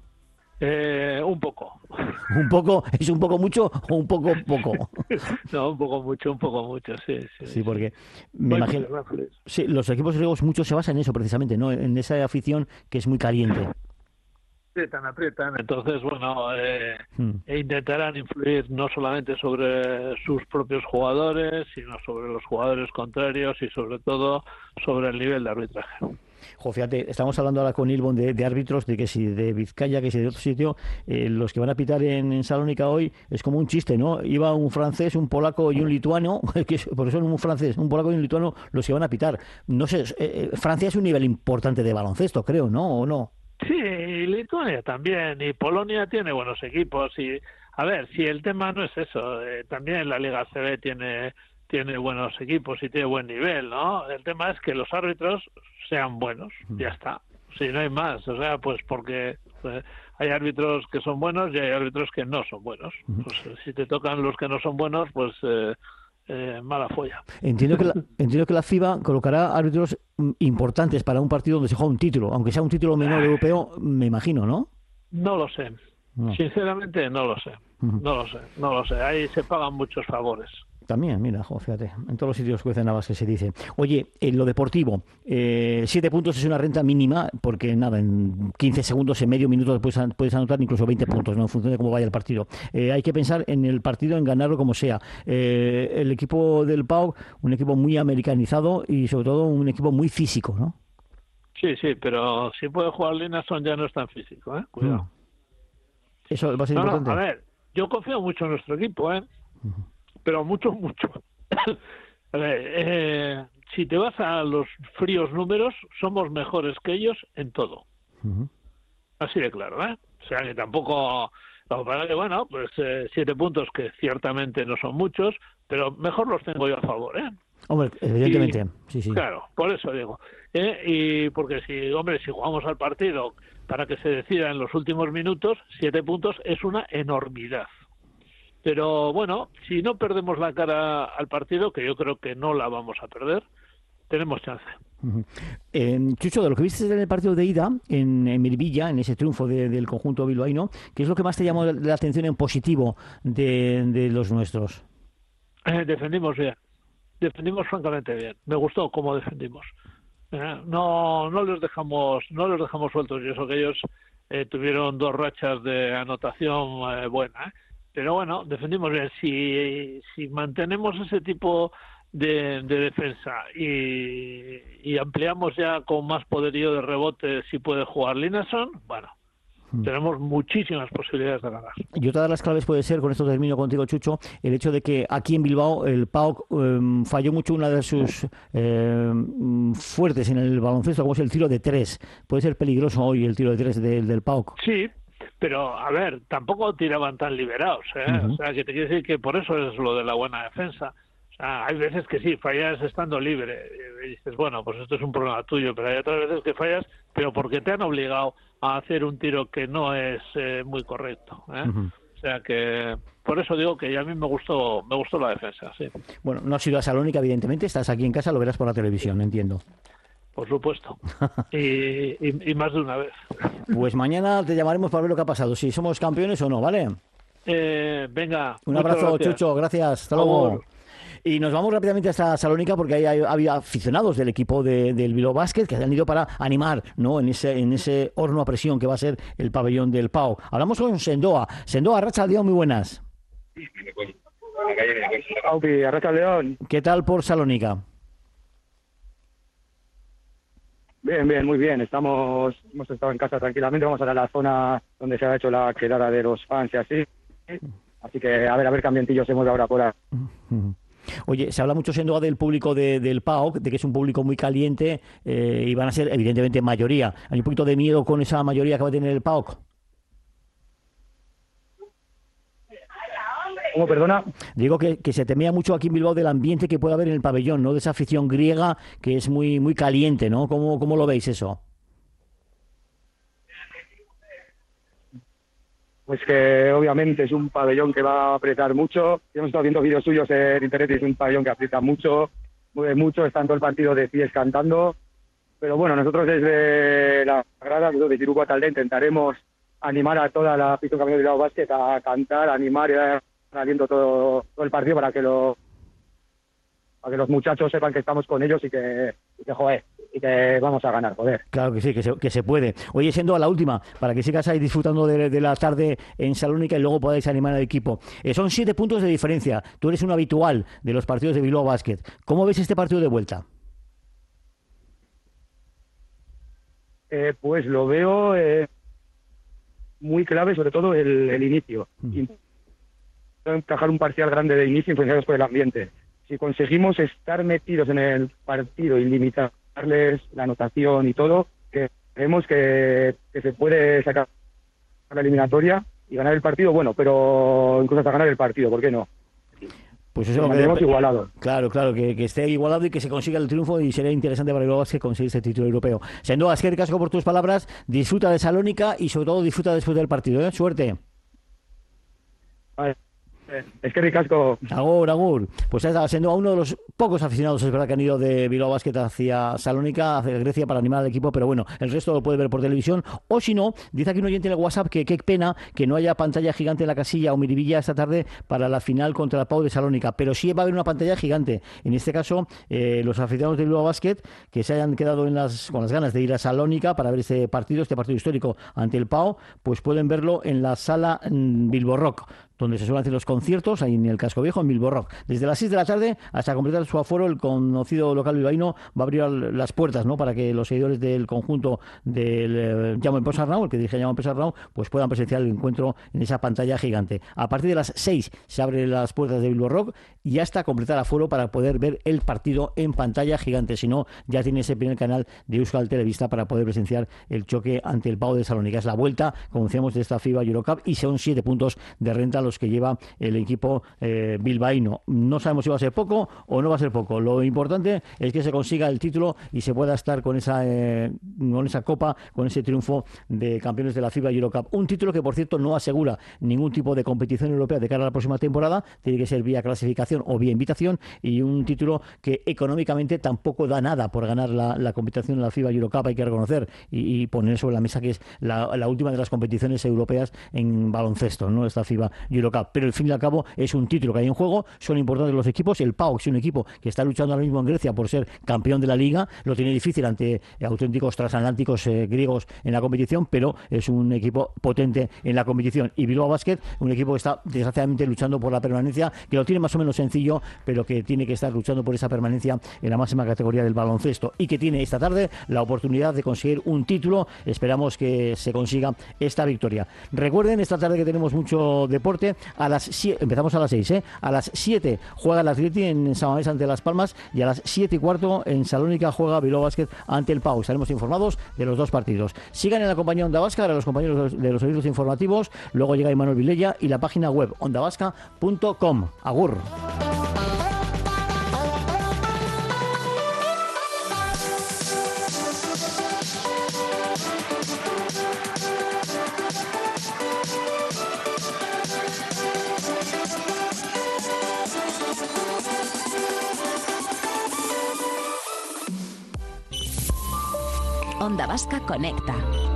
Eh, un poco. ¿Un poco? ¿Es un poco mucho o un poco poco? No, un poco mucho, un poco mucho, sí. Sí, sí porque me Voy imagino... por el Nápoles. Sí, los equipos griegos muchos se basan en eso precisamente, ¿no? En esa afición que es muy caliente. Aprietan, aprietan. Entonces, bueno, eh, Hmm. e intentarán influir no solamente sobre sus propios jugadores, sino sobre los jugadores contrarios y sobre todo sobre el nivel de arbitraje. Jo, fíjate, estamos hablando ahora con Ilbon de, de árbitros, de que si de Vizcaya, que si de otro sitio, eh, los que van a pitar en, en Salónica hoy es como un chiste, ¿no? Iba un francés, un polaco y un lituano, que es- porque son un francés, un polaco y un lituano los que van a pitar. No sé, eh, Francia es un nivel importante de baloncesto, creo, ¿no? ¿O no? Sí, y Lituania también, y Polonia tiene buenos equipos. Y a ver, si el tema no es eso, eh, también la Liga C B tiene tiene buenos equipos y tiene buen nivel, ¿no? El tema es que los árbitros sean buenos, ya está. Si no hay más, o sea, pues porque eh, hay árbitros que son buenos y hay árbitros que no son buenos. Pues eh, si te tocan los que no son buenos, pues eh, eh, mala folla. Entiendo que, la, entiendo que la FIBA colocará árbitros mm, importantes para un partido donde se juega un título, aunque sea un título menor europeo, me imagino, ¿no? No lo sé. No. Sinceramente, no lo sé. Ujú. No lo sé, no lo sé. Ahí se pagan muchos favores. También, mira, jo, fíjate, en todos los sitios cuecen habas que se dice. Oye, en lo deportivo, eh, siete puntos es una renta mínima, porque nada, en quince segundos, en medio minuto puedes, an- puedes anotar incluso veinte puntos, ¿no? En función de cómo vaya el partido. Eh, hay que pensar en el partido, en ganarlo como sea. Eh, el equipo del P A O K, un equipo muy americanizado y sobre todo un equipo muy físico, ¿no? Sí, sí, pero si puede jugar Linason ya no es tan físico, ¿eh? Cuidado. Eso va a ser No, no, importante. a ver, yo confío mucho en nuestro equipo, ¿eh? pero mucho, mucho. A ver, eh, si te vas a los fríos números, somos mejores que ellos en todo. Uh-huh. Así de claro, ¿eh? O sea que tampoco... Lo que pasa es que, bueno, pues eh, siete puntos que ciertamente no son muchos, pero mejor los tengo yo a favor, ¿eh? Hombre, evidentemente, y, sí, sí. Claro, por eso digo. ¿eh? Y porque si, hombre, si jugamos al partido para que se decida en los últimos minutos, siete puntos es una enormidad. Pero bueno, si no perdemos la cara al partido, que yo creo que no la vamos a perder, tenemos chance. Uh-huh. Eh, Chucho, de lo que viste en el partido de ida en, en Miribilla, en ese triunfo de, del conjunto bilbaíno, ¿qué es lo que más te llamó la atención en positivo de, de los nuestros? Eh, defendimos bien, defendimos francamente bien. Me gustó cómo defendimos. Eh, no, no les dejamos, no les dejamos sueltos. Y eso que ellos eh, tuvieron dos rachas de anotación eh, buena. ¿eh? Pero bueno, defendimos bien. Si, si mantenemos ese tipo de, de defensa y, y ampliamos ya con más poderío de rebote si puede jugar Lineson, bueno, hmm. tenemos muchísimas posibilidades de ganar. Y otra de las claves puede ser, con esto termino contigo, Chucho, el hecho de que aquí en Bilbao el P A O C eh, falló mucho una de sus eh, fuertes en el baloncesto, como es el tiro de tres. Puede ser peligroso hoy el tiro de tres de, del P A O C. Sí. Pero, a ver, tampoco tiraban tan liberados, ¿eh? Uh-huh. O sea, que te quiero decir que por eso es lo de la buena defensa. O sea, hay veces que sí, fallas estando libre. Y dices, bueno, pues esto es un problema tuyo, pero hay otras veces que fallas, pero porque te han obligado a hacer un tiro que no es eh, muy correcto, ¿eh? Uh-huh. O sea que, por eso digo que a mí me gustó, me gustó la defensa, sí. Bueno, no has ido a Salónica, evidentemente, estás aquí en casa, lo verás por la televisión, entiendo. Por supuesto, y, y, y más de una vez. Pues mañana te llamaremos para ver lo que ha pasado, si somos campeones o no, ¿vale? Eh, venga. Un abrazo, gracias. Chucho, gracias, hasta luego. Y nos vamos rápidamente hasta Salónica porque ahí hay, había aficionados del equipo de, del Bilbao Basket que han ido para animar, ¿no? en ese en ese horno a presión que va a ser el pabellón del P A O C. Hablamos con Sendoa. Sendoa, Arratsaldeon, muy buenas. Arratsaldeon. ¿Qué tal por Salónica? Bien, bien, muy bien. Estamos, hemos estado en casa tranquilamente. Vamos a la zona donde se ha hecho la quedada de los fans y así. Así que a ver, a ver qué ambientillo se mueve ahora por ahí. Oye, se habla mucho siendo del público de, del P A O C, de que es un público muy caliente eh, y van a ser evidentemente mayoría. ¿Hay un poquito de miedo con esa mayoría que va a tener el P A O C? ¿Cómo, perdona? Digo que, que se temía mucho aquí en Bilbao del ambiente que puede haber en el pabellón, ¿no? De esa afición griega que es muy muy caliente, ¿no? ¿Cómo, cómo lo veis eso? Pues que obviamente es un pabellón que va a apretar mucho. Hemos estado viendo vídeos suyos en internet y es un pabellón que aprieta mucho, mueve mucho, está en todo el partido de pies cantando. Pero bueno, nosotros desde la grada, desde Tiruco Talde, intentaremos animar a toda la afición campeón de Bilbao Basket a cantar, a animar y a dar aliento todo, todo el partido para que, lo, para que los muchachos sepan que estamos con ellos y que, y que joder, y que vamos a ganar, joder. Claro que sí, que se, que se puede. Oye, siendo a la última, para que sigas ahí disfrutando de, de la tarde en Salónica y luego podáis animar al equipo. Eh, son siete puntos de diferencia. Tú eres un habitual de los partidos de Bilbao Basket. ¿Cómo ves este partido de vuelta? Eh, pues lo veo eh, muy clave, sobre todo el, el inicio. Mm. Encajar un parcial grande de inicio influenciados por el ambiente. Si conseguimos estar metidos en el partido y limitarles la anotación y todo, que creemos que, que se puede sacar la eliminatoria y ganar el partido, bueno, pero incluso hasta ganar el partido, ¿por qué no? Pues eso lo que igualado. Claro, claro, que, que esté igualado y que se consiga el triunfo y sería interesante para el Bilbao que conseguir este título europeo. Sendoa, es que casco por tus palabras, disfruta de Salónica y sobre todo disfruta después del partido, ¿eh? Suerte. Vale. Es que ricasco. Agur, agur. Pues está siendo uno de los pocos aficionados, es verdad, que han ido de Bilbao Basket hacia Salónica, hacia Grecia, para animar al equipo, pero bueno, el resto lo puede ver por televisión. O si no, dice aquí un oyente en el WhatsApp que qué pena que no haya pantalla gigante en la Casilla o Miribilla esta tarde para la final contra el P A O de Salónica, pero sí va a haber una pantalla gigante. En este caso, eh, los aficionados de Bilbao Basket que se hayan quedado en las, con las ganas de ir a Salónica para ver este partido, este partido histórico ante el P A O, pues pueden verlo en la sala mm, Bilbo Rock. donde se suelen hacer los conciertos, ahí en el Casco Viejo, en Bilbo Rock. Desde las seis de la tarde hasta completar su aforo, el conocido local bilbaíno va a abrir las puertas, ¿no?, para que los seguidores del conjunto del eh, Jaume Ponsarnau, el que dirige Jaume Ponsarnau, pues puedan presenciar el encuentro en esa pantalla gigante. A partir de las seis se abren las puertas de Bilbo Rock y hasta completar aforo para poder ver el partido en pantalla gigante. Si no, ya tiene ese primer canal de Euskal Televista para poder presenciar el choque ante el Pau de Salónica. Es la vuelta, como decíamos, de esta FIBA Eurocup y son siete puntos de renta los que lleva el equipo eh, bilbaíno. No sabemos si va a ser poco o no va a ser poco. Lo importante es que se consiga el título y se pueda estar con esa, eh, con esa copa, con ese triunfo de campeones de la FIBA Eurocup. Un título que, por cierto, no asegura ningún tipo de competición europea de cara a la próxima temporada. Tiene que ser vía clasificación o vía invitación, y un título que económicamente tampoco da nada por ganar la, la competición en la FIBA Eurocup, hay que reconocer y, y poner sobre la mesa que es la, la última de las competiciones europeas en baloncesto, ¿no?, esta FIBA Eurocup. Pero al fin y al cabo es un título que hay en juego, son importantes los equipos. El Pau es un equipo que está luchando ahora mismo en Grecia por ser campeón de la liga, lo tiene difícil ante auténticos transatlánticos eh, griegos en la competición, pero es un equipo potente en la competición. Y Bilbao Basket, un equipo que está desgraciadamente luchando por la permanencia, que lo tiene más o menos sencillo, pero que tiene que estar luchando por esa permanencia en la máxima categoría del baloncesto, y que tiene esta tarde la oportunidad de conseguir un título. Esperamos que se consiga esta victoria. Recuerden, esta tarde que tenemos mucho deporte, a las siete, empezamos a las seis, ¿eh? A las siete juega el Atleti en San Mamés ante Las Palmas, y a las siete y cuarto en Salónica juega Bilbao Basket ante el Pau. Estaremos informados de los dos partidos. Sigan en la compañía Onda Vasca, ahora los compañeros de los servicios informativos, luego llega Imanol Vilella y la página web ondavasca punto com. Agur. Onda Vasca conecta.